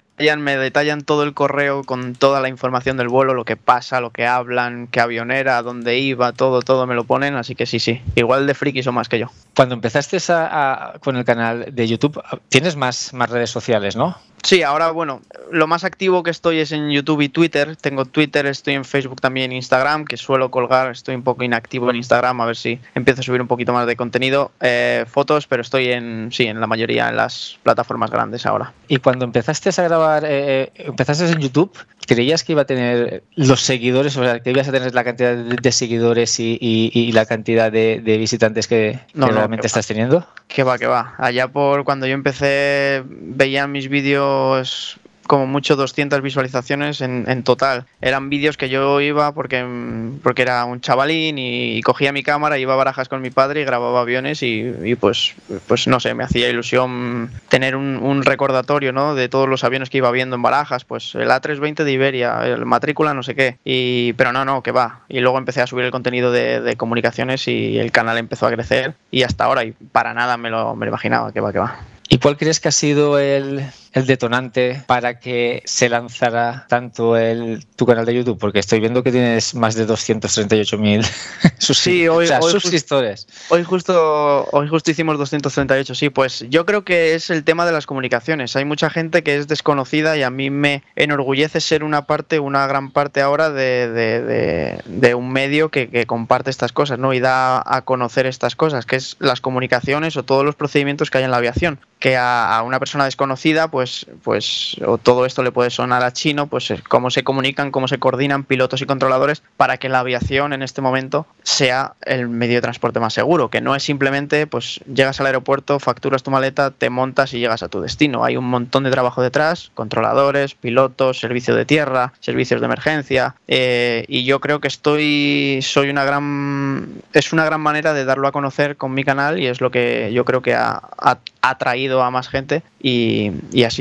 detallan todo el correo con toda la información del vuelo, lo que pasa, lo que hablan, qué avionera, dónde iba, todo me lo ponen, así que sí, igual de frikis o más que yo. Cuando empezaste con el canal de YouTube, tienes más redes sociales, ¿no? Sí, ahora bueno, lo más activo que estoy es en YouTube y Twitter. Tengo Twitter, estoy en Facebook también, Instagram, que suelo colgar. Estoy un poco inactivo en Instagram, a ver si empiezo a subir un poquito más de contenido, fotos, pero estoy en la mayoría en las plataformas grandes ahora. Y cuando empezaste a grabar, empezaste en YouTube, ¿creías que iba a tener los seguidores, o sea, que ibas a tener la cantidad de seguidores y la cantidad de visitantes que realmente estás teniendo? Que va. Allá por cuando yo empecé, veían mis vídeos como mucho 200 visualizaciones en total. Eran vídeos que yo iba porque era un chavalín y cogía mi cámara, iba a Barajas con mi padre y grababa aviones y pues no sé, me hacía ilusión tener un recordatorio, ¿no?, de todos los aviones que iba viendo en Barajas, pues el A320 de Iberia, el matrícula no sé qué, pero no, que va. Y luego empecé a subir el contenido de comunicaciones y el canal empezó a crecer y hasta ahora, y para nada me lo imaginaba, que va. ¿Y cuál crees que ha sido el detonante para que se lanzara tanto tu canal de YouTube? Porque estoy viendo que tienes más de 238.000 suscriptores. Hoy justo hicimos 238, sí. Pues yo creo que es el tema de las comunicaciones. Hay mucha gente que es desconocida y a mí me enorgullece ser una gran parte ahora de un medio que comparte estas cosas, ¿no? Y da a conocer estas cosas, que es las comunicaciones o todos los procedimientos que hay en la aviación. Que a una persona desconocida, pues o todo esto le puede sonar a chino, pues cómo se comunican, cómo se coordinan pilotos y controladores para que la aviación en este momento sea el medio de transporte más seguro, que no es simplemente pues llegas al aeropuerto, facturas tu maleta, te montas y llegas a tu destino. Hay un montón de trabajo detrás, controladores, pilotos, servicio de tierra, servicios de emergencia, y yo creo que es una gran manera de darlo a conocer con mi canal y es lo que yo creo que ha atraído a más gente y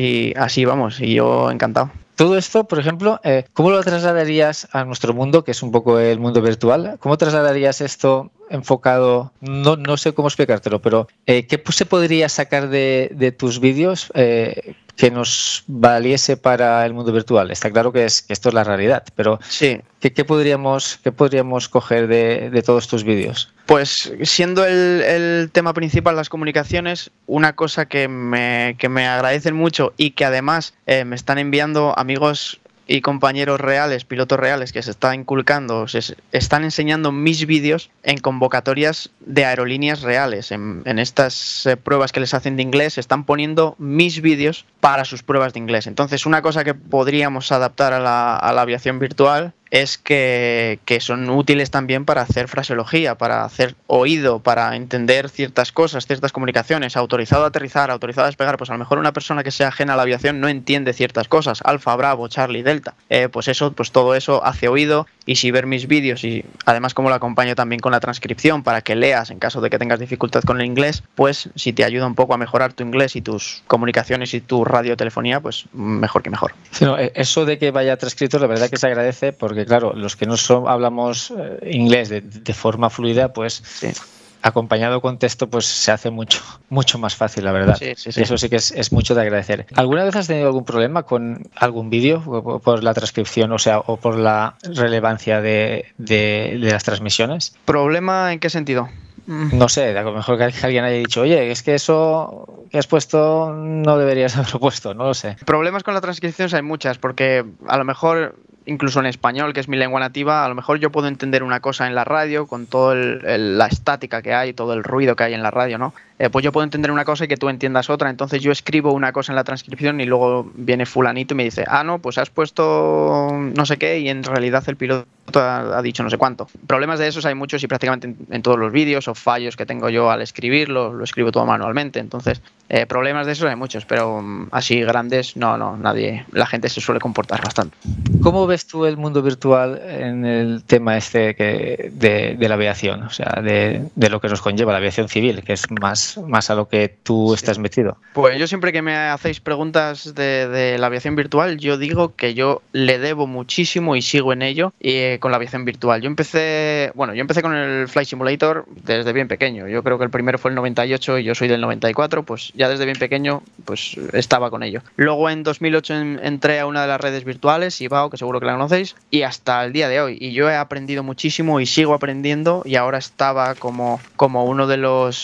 así vamos, y yo encantado. Todo esto, por ejemplo, ¿cómo lo trasladarías a nuestro mundo, que es un poco el mundo virtual? ¿Cómo trasladarías esto enfocado? No sé cómo explicártelo, pero ¿qué se podría sacar de tus vídeos que nos valiese para el mundo virtual? Está claro que esto es la realidad, pero sí. ¿Qué podríamos coger de todos tus vídeos? Pues siendo el tema principal las comunicaciones, una cosa que me agradecen mucho y que además me están enviando amigos y compañeros reales, pilotos reales, que se está inculcando, se están enseñando mis vídeos en convocatorias de aerolíneas reales. En estas pruebas que les hacen de inglés, están poniendo mis vídeos para sus pruebas de inglés. Entonces, una cosa que podríamos adaptar a la aviación virtual es que son útiles también para hacer fraseología, para hacer oído, para entender ciertas cosas, ciertas comunicaciones, autorizado a aterrizar, autorizado a despegar. Pues a lo mejor una persona que sea ajena a la aviación no entiende ciertas cosas, Alfa, Bravo, Charlie, Delta, pues todo eso hace oído. Y si ver mis vídeos y además como lo acompaño también con la transcripción para que leas en caso de que tengas dificultad con el inglés, pues si te ayuda un poco a mejorar tu inglés y tus comunicaciones y tu radiotelefonía, pues mejor que mejor. Sí, no, eso de que vaya transcrito, la verdad que se agradece porque claro, los que no hablamos inglés de forma fluida, pues sí, acompañado con texto, pues se hace mucho más fácil, la verdad. Sí. Y eso sí que es mucho de agradecer. ¿Alguna vez has tenido algún problema con algún vídeo por la transcripción, o por la relevancia de las transmisiones? ¿Problema en qué sentido? No sé, a lo mejor que alguien haya dicho, oye, es que eso que has puesto no deberías haberlo puesto, no lo sé. Problemas con la transcripción hay muchas, porque a lo mejor incluso en español, que es mi lengua nativa, a lo mejor yo puedo entender una cosa en la radio con toda la estática que hay, todo el ruido que hay en la radio, ¿no? Pues yo puedo entender una cosa y que tú entiendas otra. Entonces yo escribo una cosa en la transcripción y luego viene fulanito y me dice, no, pues has puesto no sé qué y en realidad el piloto ha dicho no sé cuánto. Problemas de esos hay muchos y prácticamente en todos los vídeos, o fallos que tengo yo al escribirlo, lo escribo todo manualmente. Entonces problemas de esos hay muchos, pero así grandes no, nadie, la gente se suele comportar bastante. ¿Cómo ves tú el mundo virtual en el tema de la aviación? O sea, de lo que nos conlleva la aviación civil, que es más a lo que tú estás metido. Pues yo siempre que me hacéis preguntas de la aviación virtual, yo digo que yo le debo muchísimo y sigo en ello con la aviación virtual. Yo empecé con el Flight Simulator desde bien pequeño. Yo creo que el primero fue el 98 y yo soy del 94, pues ya desde bien pequeño pues estaba con ello. Luego en 2008 entré a una de las redes virtuales, IBAO, que seguro que la conocéis, y hasta el día de hoy. Y yo he aprendido muchísimo y sigo aprendiendo, y ahora estaba como uno de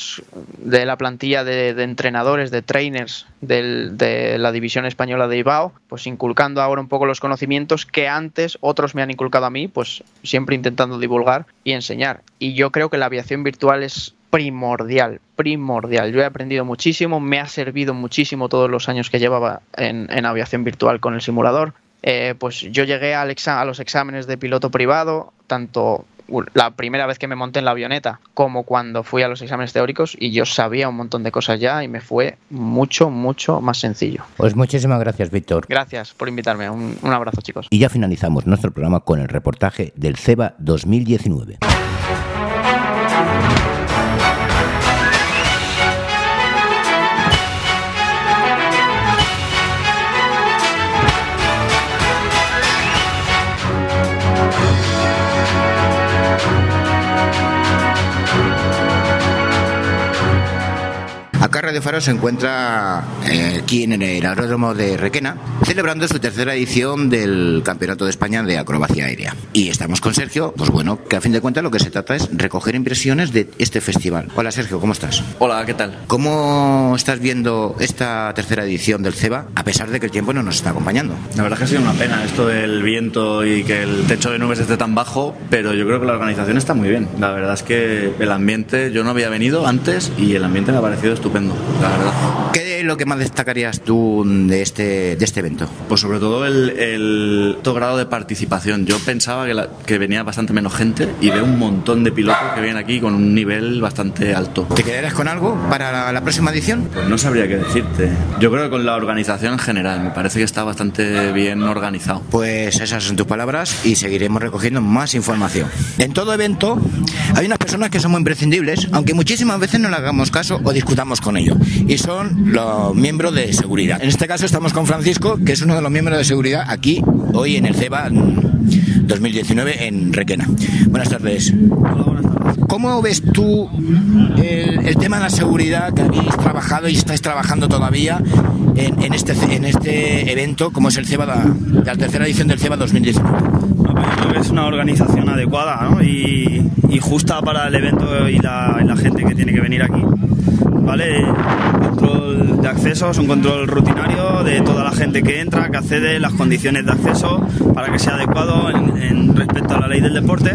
la plantilla de entrenadores, de trainers de la división española de IBAO, pues inculcando ahora un poco los conocimientos que antes otros me han inculcado a mí, pues siempre intentando divulgar y enseñar. Y yo creo que la aviación virtual es primordial. Yo he aprendido muchísimo, me ha servido muchísimo todos los años que llevaba en aviación virtual con el simulador. Pues yo llegué a los exámenes de piloto privado, tanto la primera vez que me monté en la avioneta como cuando fui a los exámenes teóricos, y yo sabía un montón de cosas ya y me fue mucho más sencillo. Pues muchísimas gracias, Víctor. Gracias por invitarme. Un abrazo, chicos. Y ya finalizamos nuestro programa con el reportaje del CEBA 2019. Acá Radio Faro se encuentra aquí en el aeródromo de Requena, celebrando su tercera edición del Campeonato de España de Acrobacia Aérea. Y estamos con Sergio, pues bueno, que a fin de cuentas lo que se trata es recoger impresiones de este festival. Hola Sergio, ¿cómo estás? Hola, ¿qué tal? ¿Cómo estás viendo esta tercera edición del CEBA, a pesar de que el tiempo no nos está acompañando? La verdad es que ha sido una pena esto del viento y que el techo de nubes esté tan bajo, pero yo creo que la organización está muy bien. La verdad es que el ambiente, yo no había venido antes y el ambiente me ha parecido estupendo, la verdad. ¿Qué es lo que más destacarías tú de este evento? Pues sobre todo el alto grado de participación. Yo pensaba que venía bastante menos gente y veo un montón de pilotos que vienen aquí con un nivel bastante alto. ¿Te quedarás con algo para la próxima edición? Pues no sabría qué decirte. Yo creo que con la organización en general, me parece que está bastante bien organizado. Pues esas son tus palabras y seguiremos recogiendo más información. En todo evento hay unas personas que somos imprescindibles, aunque muchísimas veces no le hagamos caso o discutamos con ellos, y son los miembros de seguridad. En este caso estamos con Francisco, que es uno de los miembros de seguridad aquí, hoy en el CEBA 2019 en Requena. Buenas tardes. Hola, buenas tardes. ¿Cómo ves tú el tema de la seguridad que habéis trabajado y estáis trabajando todavía en este evento, como es el CEBA, la tercera edición del CEBA 2019? Yo creo que es una organización adecuada, ¿no? y justa para el evento y la gente que tiene que venir aquí. ¿Vale? Control de acceso, es un control rutinario de toda la gente que entra, que accede, las condiciones de acceso para que sea adecuado en respecto a la ley del deporte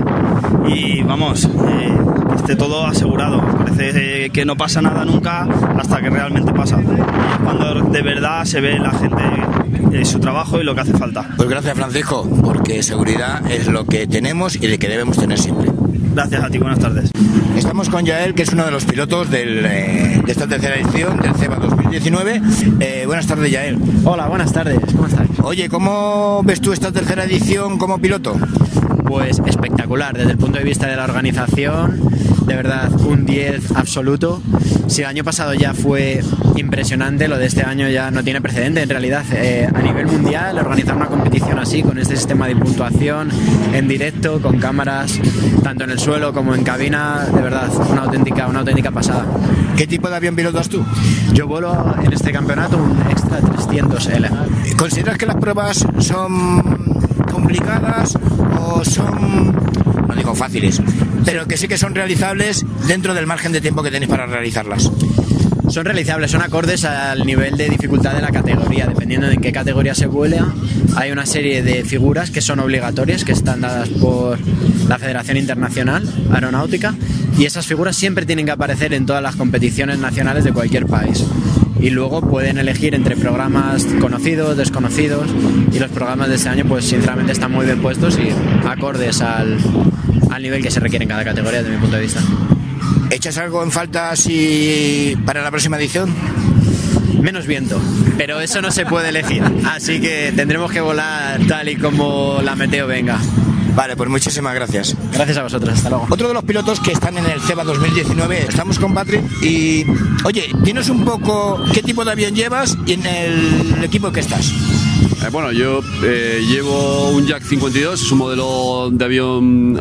y vamos, que esté todo asegurado. Parece que no pasa nada nunca hasta que realmente pasa. Y cuando de verdad se ve la gente su trabajo y lo que hace falta. Pues gracias, Francisco, porque seguridad es lo que tenemos y de que debemos tener siempre. Gracias a ti, buenas tardes. Estamos con Yael, que es uno de los pilotos de esta tercera edición del CEBA 2019. Buenas tardes, Yael. Hola, buenas tardes, ¿cómo estás? Oye, ¿cómo ves tú esta tercera edición como piloto? Pues espectacular, desde el punto de vista de la organización, de verdad, un 10 absoluto. Si el año pasado ya fue impresionante, lo de este año ya no tiene precedente. En realidad, a nivel mundial, organizar una competición así, con este sistema de puntuación en directo, con cámaras, tanto en el suelo como en cabina, de verdad, una auténtica pasada. ¿Qué tipo de avión pilotas tú? Yo vuelo en este campeonato un Extra 300L. ¿Consideras que las pruebas son complicadas o son, no digo fáciles, pero que sí que son realizables dentro del margen de tiempo que tenéis para realizarlas? Son realizables, son acordes al nivel de dificultad de la categoría. Dependiendo de en qué categoría se vuela, hay una serie de figuras que son obligatorias, que están dadas por la Federación Internacional Aeronáutica, y esas figuras siempre tienen que aparecer en todas las competiciones nacionales de cualquier país. Y luego pueden elegir entre programas conocidos, desconocidos, y los programas de este año pues sinceramente están muy bien puestos y acordes al nivel que se requiere en cada categoría, desde mi punto de vista. ¿Echas algo en falta para la próxima edición? Menos viento, pero eso no se puede elegir, así que tendremos que volar tal y como la meteo venga. Vale, pues muchísimas gracias. Gracias a vosotros, hasta luego. Otro de los pilotos que están en el CEBA 2019, estamos con Patrick y, oye, dinos un poco qué tipo de avión llevas y en el equipo que estás. Bueno, yo llevo un Yak 52, es un modelo de avión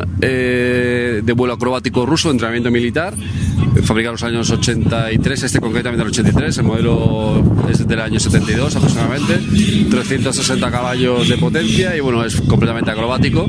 de vuelo acrobático ruso, de entrenamiento militar, fabricado en los años 83, concretamente el 83, el modelo es del año 72 aproximadamente, 360 caballos de potencia y bueno, es completamente acrobático.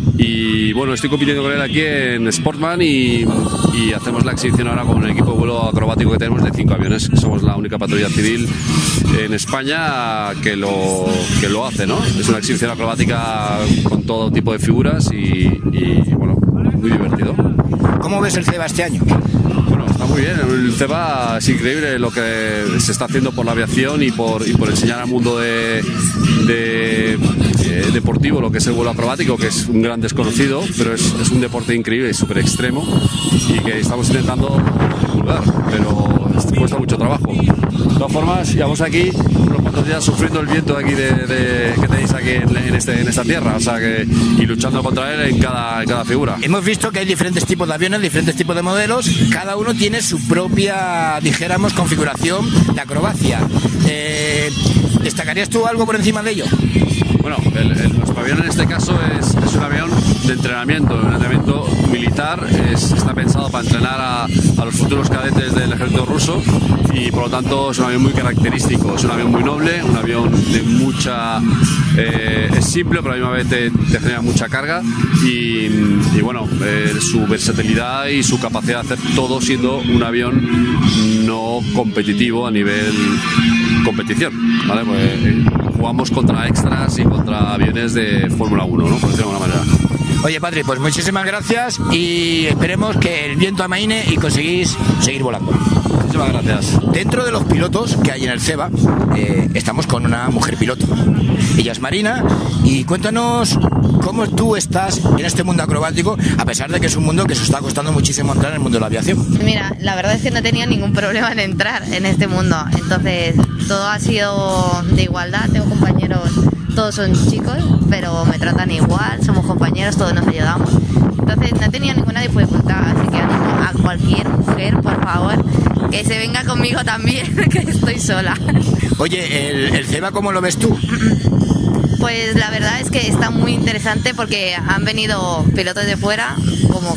Y bueno, estoy compitiendo con él aquí en Sportman y hacemos la exhibición ahora con el equipo de vuelo acrobático que tenemos de 5 aviones. Somos la única patrulla civil en España que lo hace, ¿no? Es una exhibición acrobática con todo tipo de figuras y bueno, muy divertido. ¿Cómo ves el CEBA este año? Bueno, está muy bien. El CEBA es increíble lo que se está haciendo por la aviación y por enseñar al mundo de deportivo lo que es el vuelo acrobático, que es un gran desconocido, pero es un deporte increíble y súper extremo y que estamos intentando divulgar, pero cuesta mucho trabajo. De todas formas, llevamos aquí unos cuantos días sufriendo el viento aquí que tenéis aquí en esta tierra, o sea que, y luchando contra él en cada figura. Hemos visto que hay diferentes tipos de aviones, diferentes tipos de modelos, cada uno tiene su propia, dijéramos, configuración de acrobacia. ¿Destacarías tú algo por encima de ello? Bueno, nuestro avión en este caso es un avión de entrenamiento, un entrenamiento militar, está pensado para entrenar a los futuros cadetes del ejército ruso y por lo tanto es un avión muy característico, es un avión muy noble, un avión de mucha... es simple, pero a la misma vez te genera mucha carga y bueno, su versatilidad y su capacidad de hacer todo siendo un avión no competitivo a nivel competición, ¿vale? Pues jugamos contra extras y contra aviones de Fórmula 1, ¿no? Por decirlo de alguna manera. Oye, Patri, pues muchísimas gracias y esperemos que el viento amaine y conseguís seguir volando. Muchísimas gracias. Dentro de los pilotos que hay en el CEBA, estamos con una mujer piloto. Ella es Marina y cuéntanos cómo tú estás en este mundo acrobático, a pesar de que es un mundo que se está costando muchísimo entrar en el mundo de la aviación. Mira, la verdad es que no tenía ningún problema en entrar en este mundo, entonces todo ha sido de igualdad, tengo compañeros, todos son chicos, pero me tratan igual, somos compañeros, todos nos ayudamos, entonces no tenía ninguna dificultad, así que animo a cualquier mujer, por favor, que se venga conmigo también, que estoy sola. Oye, ¿el CEBA cómo lo ves tú? Pues la verdad es que está muy interesante porque han venido pilotos de fuera, como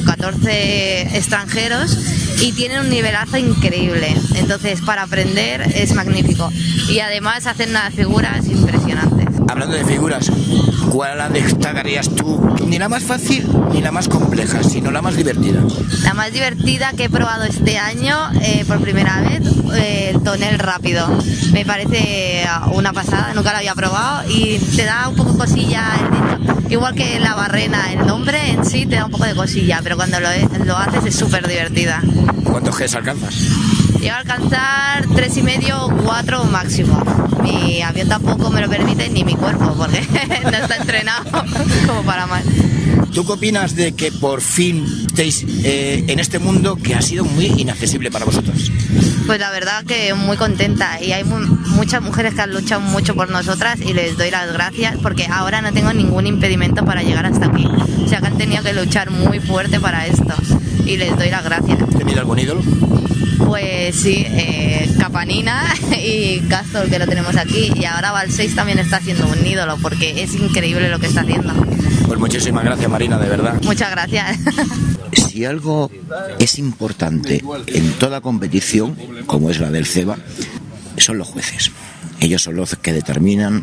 14 extranjeros, y tienen un nivelazo increíble. Entonces, para aprender es magnífico. Y además hacen unas figuras impresionantes. Hablando de figuras, ¿cuál la destacarías tú? Ni la más fácil ni la más compleja, sino la más divertida. La más divertida que he probado este año, por primera vez, el tonel rápido. Me parece una pasada, nunca lo había probado y te da un poco cosilla el dicho. Igual que la barrena, el nombre en sí te da un poco de cosilla, pero cuando lo haces es súper divertida. ¿Cuántos Gs alcanzas? Llego a alcanzar 3,5, 4 máximo. Mi avión tampoco me lo permite, ni mi cuerpo, porque no está entrenado como para más. ¿Tú qué opinas de que por fin estéis en este mundo que ha sido muy inaccesible para vosotros? Pues la verdad que muy contenta y hay muchas mujeres que han luchado mucho por nosotras y les doy las gracias porque ahora no tengo ningún impedimento para llegar hasta aquí. O sea que han tenido que luchar muy fuerte para esto y les doy las gracias. ¿Has tenido algún ídolo? Pues sí, Capanina y Castor, que lo tenemos aquí, y ahora Val 6 también está haciendo un ídolo porque es increíble lo que está haciendo. Pues muchísimas gracias, Marina, de verdad. Muchas gracias. Si algo es importante en toda competición, como es la del CEBA, son los jueces. Ellos son los que determinan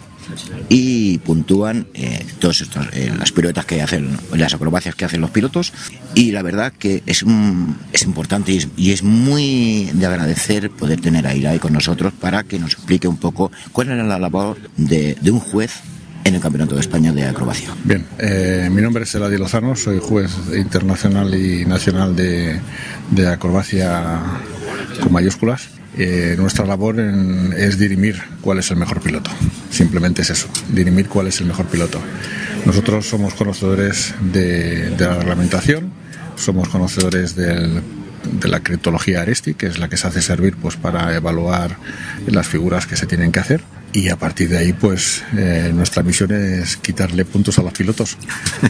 y puntúan todas las piruetas que hacen, las acrobacias que hacen los pilotos, y la verdad que es importante y es muy de agradecer poder tener a Irai con nosotros para que nos explique un poco cuál era la labor de un juez en el Campeonato de España de Acrobacia. Bien, mi nombre es Eladi Lozano, soy juez internacional y nacional de acrobacia con mayúsculas. Nuestra labor es dirimir cuál es el mejor piloto. Simplemente es eso, dirimir cuál es el mejor piloto. Nosotros somos conocedores de la reglamentación, somos conocedores de la criptología Aresti, que es la que se hace servir pues para evaluar las figuras que se tienen que hacer. Y a partir de ahí, pues nuestra misión es quitarle puntos a los pilotos.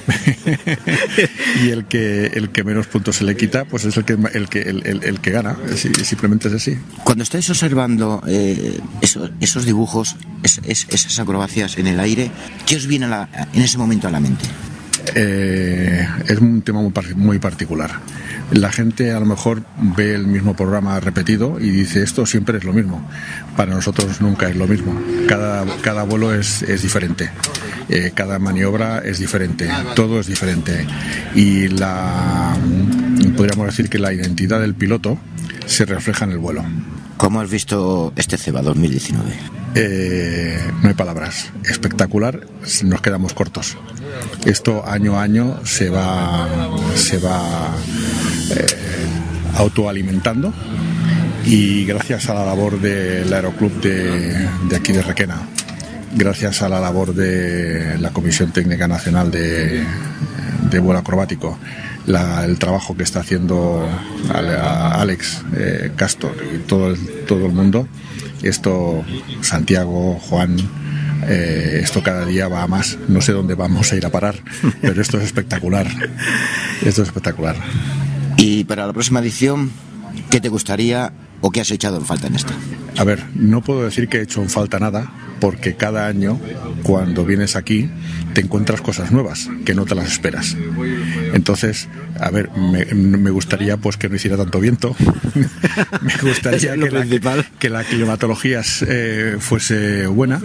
Y el que menos puntos se le quita, pues es el que gana. Simplemente es así. Cuando estáis observando esos dibujos, esas acrobacias en el aire, ¿qué os viene en ese momento a la mente? Es un tema muy particular. La gente a lo mejor ve el mismo programa repetido y dice esto siempre es lo mismo. Para nosotros nunca es lo mismo. Cada vuelo es diferente. Cada maniobra es diferente. Todo es diferente. Y podríamos decir que la identidad del piloto se refleja en el vuelo. ¿Cómo has visto este CEBA 2019? No hay palabras. Espectacular, nos quedamos cortos. Esto año a año se va autoalimentando, y gracias a la labor del Aeroclub de aquí de Requena gracias a la labor de la Comisión Técnica Nacional de Vuelo Acrobático, el trabajo que está haciendo Alex Castor y todo el mundo, esto, Santiago, Juan, esto cada día va a más. No sé dónde vamos a ir a parar, pero esto es espectacular. Esto es espectacular. Y para la próxima edición, ¿qué te gustaría o qué has echado en falta en esta? A ver, no puedo decir que he hecho en falta nada, porque cada año, cuando vienes aquí, te encuentras cosas nuevas que no te las esperas. Entonces, a ver, me gustaría pues que no hiciera tanto viento. Me gustaría que la climatología fuese buena,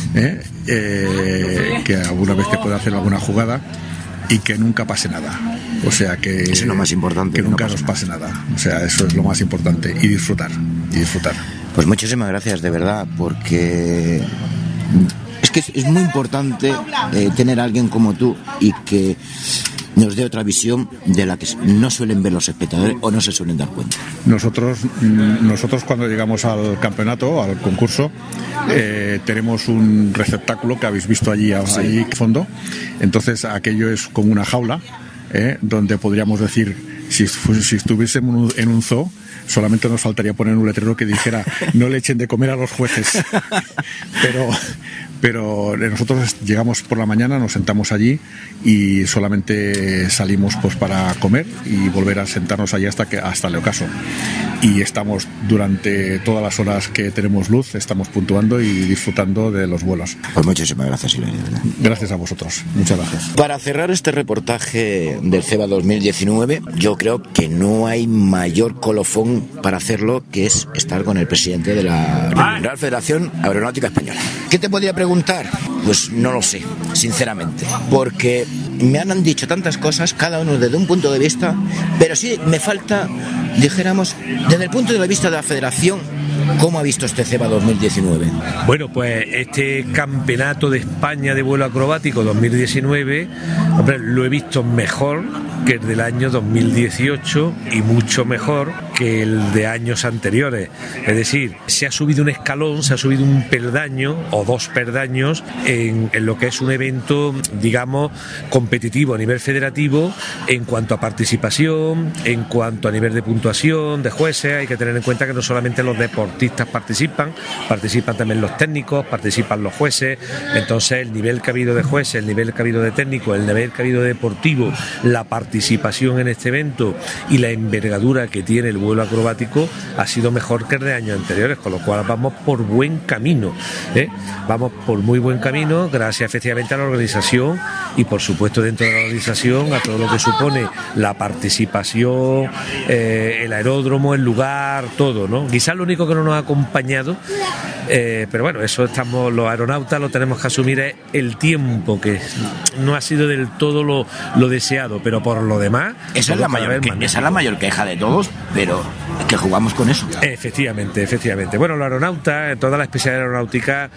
que alguna vez te pueda hacer alguna jugada y que nunca pase nada. O sea, que eso es lo más importante, que nunca nos pase nada. O sea, eso es lo más importante, y disfrutar. Pues muchísimas gracias, de verdad, porque es que es muy importante tener a alguien como tú y que nos dé otra visión de la que no suelen ver los espectadores o no se suelen dar cuenta. Nosotros cuando llegamos al campeonato, al concurso, tenemos un receptáculo que habéis visto allí al fondo. Entonces aquello es como una jaula, donde podríamos decir, si estuviésemos en un zoo, solamente nos faltaría poner un letrero que dijera no le echen de comer a los jueces. Pero nosotros llegamos por la mañana, nos sentamos allí y solamente salimos pues para comer y volver a sentarnos allí hasta el ocaso. Y estamos durante todas las horas que tenemos luz, estamos puntuando y disfrutando de los vuelos. Pues muchísimas gracias, Hilario. Gracias a vosotros, muchas gracias. Para cerrar este reportaje del CEBA 2019, yo creo que no hay mayor colofón para hacerlo que es estar con el presidente de la Real Federación Aeronáutica Española. ¿Qué te podría preguntar? Pues no lo sé, sinceramente, porque me han dicho tantas cosas, cada uno desde un punto de vista, pero sí me falta, dijéramos, desde el punto de vista de la Federación, ¿cómo ha visto este CEBA 2019? Bueno, pues este Campeonato de España de Vuelo Acrobático 2019, hombre, lo he visto mejor que el del año 2018 y mucho mejor que el de años anteriores. Es decir, se ha subido un escalón, se ha subido un peldaño o dos peldaños en lo que es un evento, digamos, competitivo a nivel federativo en cuanto a participación, en cuanto a nivel de puntuación, de jueces. Hay que tener en cuenta que no solamente los deportistas participan también los técnicos, participan los jueces. Entonces el nivel que ha habido de jueces, el nivel que ha habido de técnicos, el nivel que ha habido de deportivo, la participación en este evento y la envergadura que tiene el vuelo acrobático ha sido mejor que el de años anteriores, con lo cual vamos por buen camino, vamos por muy buen camino, gracias efectivamente a la organización y por supuesto dentro de la organización a todo lo que supone la participación, el aeródromo, el lugar, todo, ¿no? Quizás lo único que no nos ha acompañado, pero bueno, eso estamos los aeronautas, lo tenemos que asumir, es el tiempo, que no ha sido del todo lo deseado, pero por lo demás esa es la mayor queja de todos, pero es que jugamos con eso. Efectivamente. Bueno, los aeronautas, toda la especialidad aeronáutica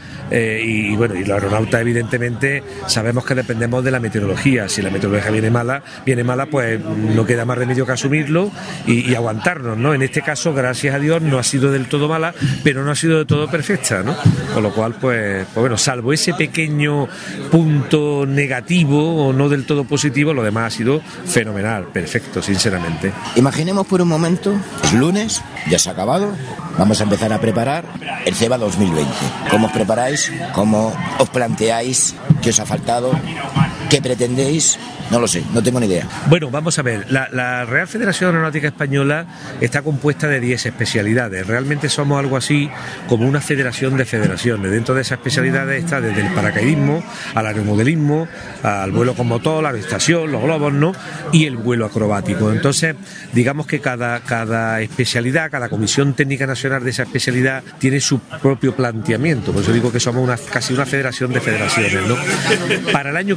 y los aeronautas evidentemente sabemos que dependemos de la meteorología. Si la meteorología viene mala, pues no queda más remedio que asumirlo y aguantarnos, ¿no? En este caso, gracias a Dios, no ha sido del todo mala, pero no ha sido del todo perfecta, ¿no? Con lo cual, pues bueno, salvo ese pequeño punto negativo o no del todo positivo, lo demás ha sido fenomenal, perfecto, sinceramente. Imaginemos por un momento, es lunes, ya se ha acabado, vamos a empezar a preparar el CEBA 2020. ¿Cómo os preparáis? ¿Cómo os planteáis? ¿Qué os ha faltado? ¿Qué pretendéis? No lo sé, no tengo ni idea. Bueno, vamos a ver, la Real Federación Aeronáutica Española está compuesta de 10 especialidades. Realmente somos algo así como una federación de federaciones. Dentro de esas especialidades está desde el paracaidismo, al aeromodelismo, al vuelo con motor, la avistación, los globos, ¿no? Y el vuelo acrobático. Entonces, digamos que cada especialidad, cada comisión técnica nacional de esa especialidad tiene su propio planteamiento. Por eso digo que somos casi una federación de federaciones, ¿no? Para el año que viene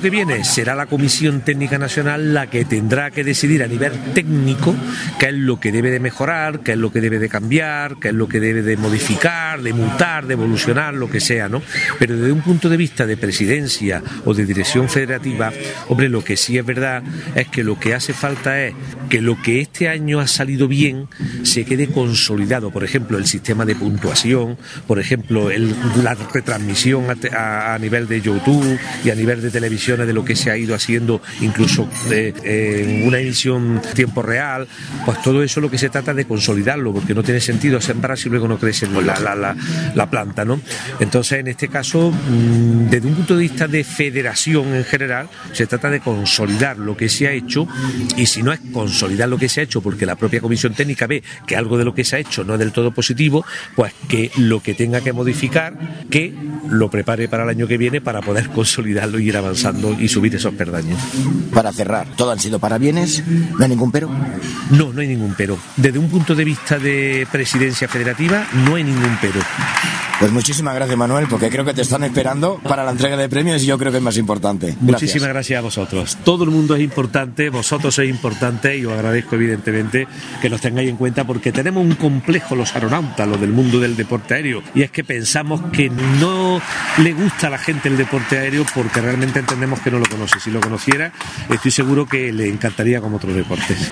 será la Comisión Técnica Nacional la que tendrá que decidir a nivel técnico qué es lo que debe de mejorar, qué es lo que debe de cambiar, qué es lo que debe de modificar, de mutar, de evolucionar, lo que sea, ¿no? Pero desde un punto de vista de presidencia o de dirección federativa, hombre, lo que sí es verdad es que lo que hace falta es que lo que este año ha salido bien se quede consolidado. Por ejemplo, el sistema de puntuación, por ejemplo, la retransmisión a nivel de YouTube y a nivel de televisiones de lo que se ha ido haciendo, incluso en una emisión tiempo real, pues todo eso lo que se trata de consolidarlo, porque no tiene sentido sembrar si luego no crece la planta, ¿no? Entonces, en este caso, desde un punto de vista de federación en general, se trata de consolidar lo que se ha hecho, y si no es consolidar lo que se ha hecho porque la propia Comisión Técnica ve que algo de lo que se ha hecho no es del todo positivo, pues que lo que tenga que modificar, que lo prepare para el año que viene para poder consolidarlo y ir avanzando y subir esos peldaños. Para cerrar, ¿todo han sido parabienes? ¿No hay ningún pero? No, no hay ningún pero. Desde un punto de vista de presidencia federativa, no hay ningún pero. Pues muchísimas gracias, Manuel, porque creo que te están esperando para la entrega de premios y yo creo que es más importante. Gracias. Muchísimas gracias a vosotros. Todo el mundo es importante, vosotros sois importantes, y os agradezco evidentemente que nos tengáis en cuenta, porque tenemos un complejo los aeronautas, los del mundo del deporte aéreo, y es que pensamos que no le gusta a la gente el deporte aéreo porque realmente entendemos que no lo conoce. Si lo conociera, estoy seguro que le encantaría como otros deportes.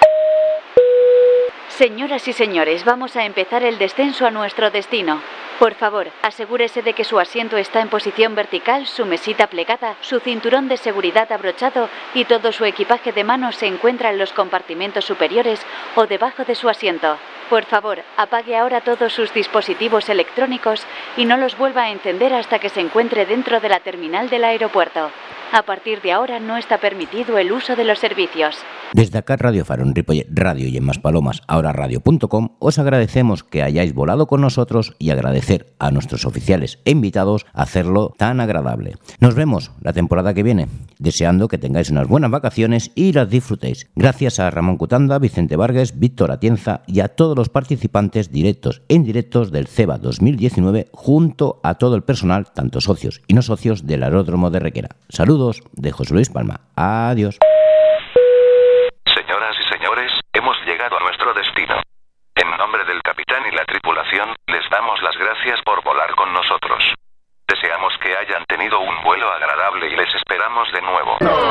Señoras y señores, vamos a empezar el descenso a nuestro destino. Por favor, asegúrese de que su asiento está en posición vertical, su mesita plegada, su cinturón de seguridad abrochado y todo su equipaje de mano se encuentra en los compartimentos superiores o debajo de su asiento. Por favor, apague ahora todos sus dispositivos electrónicos y no los vuelva a encender hasta que se encuentre dentro de la terminal del aeropuerto. A partir de ahora no está permitido el uso de los servicios. Desde acá Radio Faro, en Ripollet Radio y en Maspalomas, ahora radio.com, os agradecemos que hayáis volado con nosotros y agradecer a nuestros oficiales e invitados hacerlo tan agradable. Nos vemos la temporada que viene, deseando que tengáis unas buenas vacaciones y las disfrutéis. Gracias a Ramón Cutanda, Vicente Vargas, Víctor Atienza y a todos los participantes directos e indirectos del CEBA 2019, junto a todo el personal, tanto socios y no socios, del aeródromo de Requera. Saludos de José Luis Palma. Adiós. Señoras y señores, hemos llegado a nuestro destino. En nombre del capitán y la tripulación, les damos las gracias por volar con nosotros. Deseamos que hayan tenido un vuelo agradable y les esperamos de nuevo.